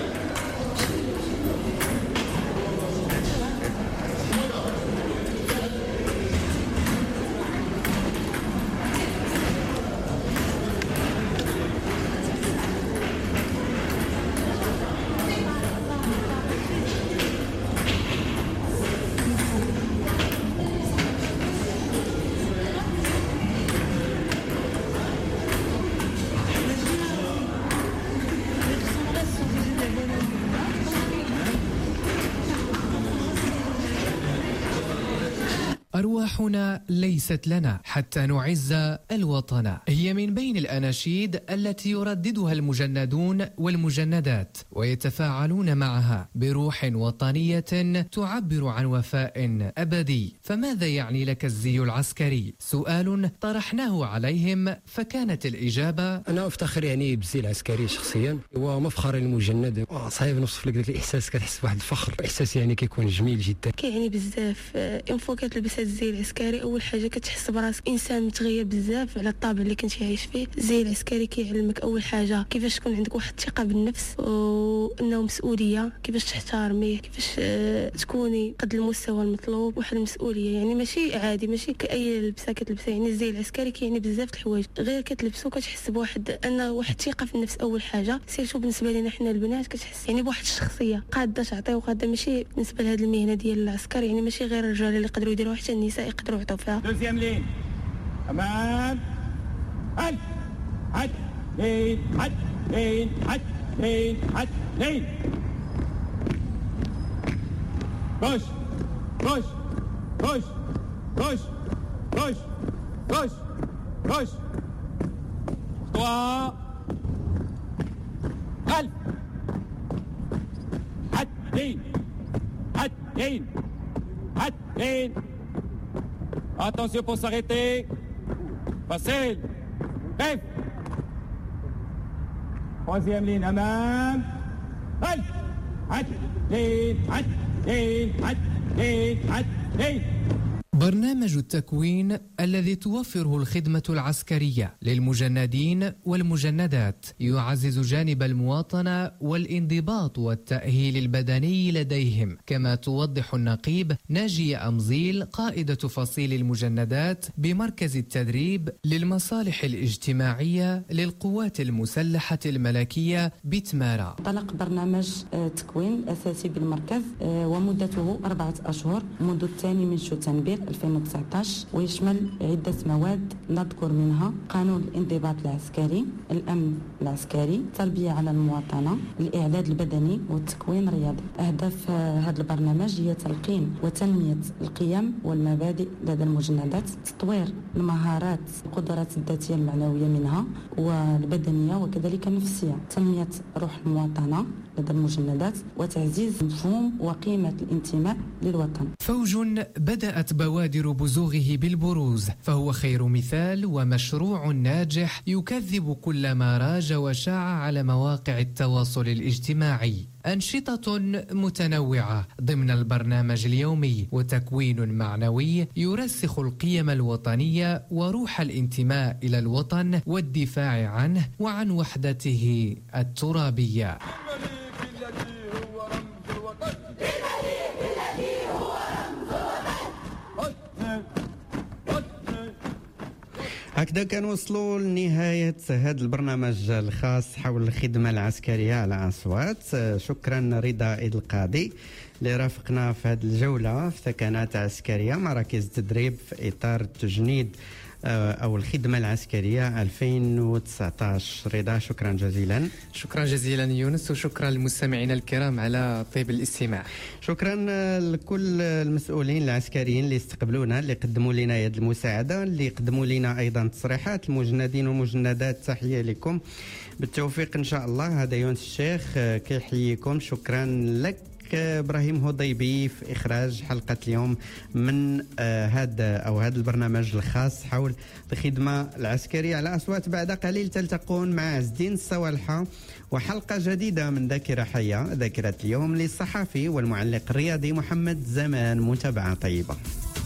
أرواحنا ليست لنا حتى نعز الوطن، هي من بين الأناشيد التي يرددها المجندون والمجندات ويتفاعلون معها بروح وطنية تعبر عن وفاء أبدي. فماذا يعني لك الزي العسكري؟ سؤال طرحناه عليهم فكانت الإجابة: أنا أفتخر يعني بالزي العسكري شخصيا، ومفخر المجند. صعيب نوصف لك ذاك الإحساس، كتحس بواحد الفخر، إحساس يعني كيكون جميل جدا. كيعني بزاف اون فوا كتلبس الزي العسكري، اول حاجه كتحس براسك انسان متغير بزاف على الطابع اللي كنتي عايش فيه. الزي العسكري كيعلمك اول حاجه كيفاش تكون عندك واحد الثقه بالنفس، وانه مسؤوليه، كيفاش تحترميه، كيفاش تكوني قد المستوى المطلوب، واحد المسؤوليه يعني ماشي عادي، ماشي كاي لبسه كتلبسها. يعني الزي العسكري كيعني بزاف د الحوايج، غير كتلبسو كتحس بواحد واحد الثقه في النفس اول حاجه. سيرتو بالنسبه لنا حنا البنات كتحس يعني بواحد الشخصيه قاده تعطي وقاده، ماشي بالنسبه لهذه المهنه ديال العسكر، يعني ماشي غير الرجال اللي يقدروا يديروها، حتى النساء يقدروا يعطوا فيها. دوزيام لين أمان هل هد لين هد لين هد لين هد لين روش روش روش روش روش روش روش خطوة هل هد لين هد لين هد لين. Attention pour s'arrêter. Facile. Bref. Troisième ligne, amam. Halt. Halt. Ligne. Halt. Ligne. Halt. Ligne. Halt. Ligne. برنامج التكوين الذي توفره الخدمة العسكرية للمجندين والمجندات يعزز جانب المواطنة والانضباط والتأهيل البدني لديهم، كما توضح النقيب ناجية أمزيل قائدة فصيل المجندات بمركز التدريب للمصالح الاجتماعية للقوات المسلحة الملكية بتمارا. انطلق برنامج تكوين الأساسي بالمركز ومدته 4 أشهر منذ الثاني من شتنبر 2019، ويشمل عدة مواد نذكر منها قانون الانضباط العسكري، الأمن العسكري، التربية على المواطنة، الإعداد البدني والتكوين الرياضي. أهداف هذا البرنامج هي تلقين وتنمية القيم والمبادئ لدى المجندات، تطوير المهارات والقدرات الذاتية المعنوية منها والبدنية وكذلك النفسية، تنمية روح المواطنة لدى المجندات، وتعزيز مفهوم وقيمة الانتماء للوطن. فوج بدأت بوادر بزوغه بالبروز، فهو خير مثال ومشروع ناجح يكذب كل ما راج وشاع على مواقع التواصل الاجتماعي. أنشطة متنوعة ضمن البرنامج اليومي، وتكوين معنوي يرسخ القيم الوطنية وروح الانتماء إلى الوطن والدفاع عنه وعن وحدته الترابية. هكذا كنوصلوا لنهاية هذا البرنامج الخاص حول الخدمة العسكرية على أصوات. شكرا رضا إيد القاضي اللي رافقنا في هذه الجولة في ثكنات عسكرية مراكز التدريب في إطار التجنيد أو الخدمة العسكرية 2019. رضا شكرا جزيلا. شكرا جزيلا يونس، وشكرا للمستمعين الكرام على طيب الاستماع. شكرا لكل المسؤولين العسكريين اللي استقبلونا، اللي قدموا لنا يد المساعدة، اللي قدموا لنا أيضا تصريحات، المجندين والمجندات تحية لكم بالتوفيق إن شاء الله. هذا يونس الشيخ كيحييكم. شكرا لك إبراهيم هضيبي في إخراج حلقة اليوم من هذا البرنامج الخاص حول الخدمة العسكرية على أصوات. بعد قليل تلتقون مع عز الدين الصوالحة وحلقة جديدة من ذاكرة حية، ذاكرة اليوم للصحفي والمعلق الرياضي محمد زمان. متابعة طيبة.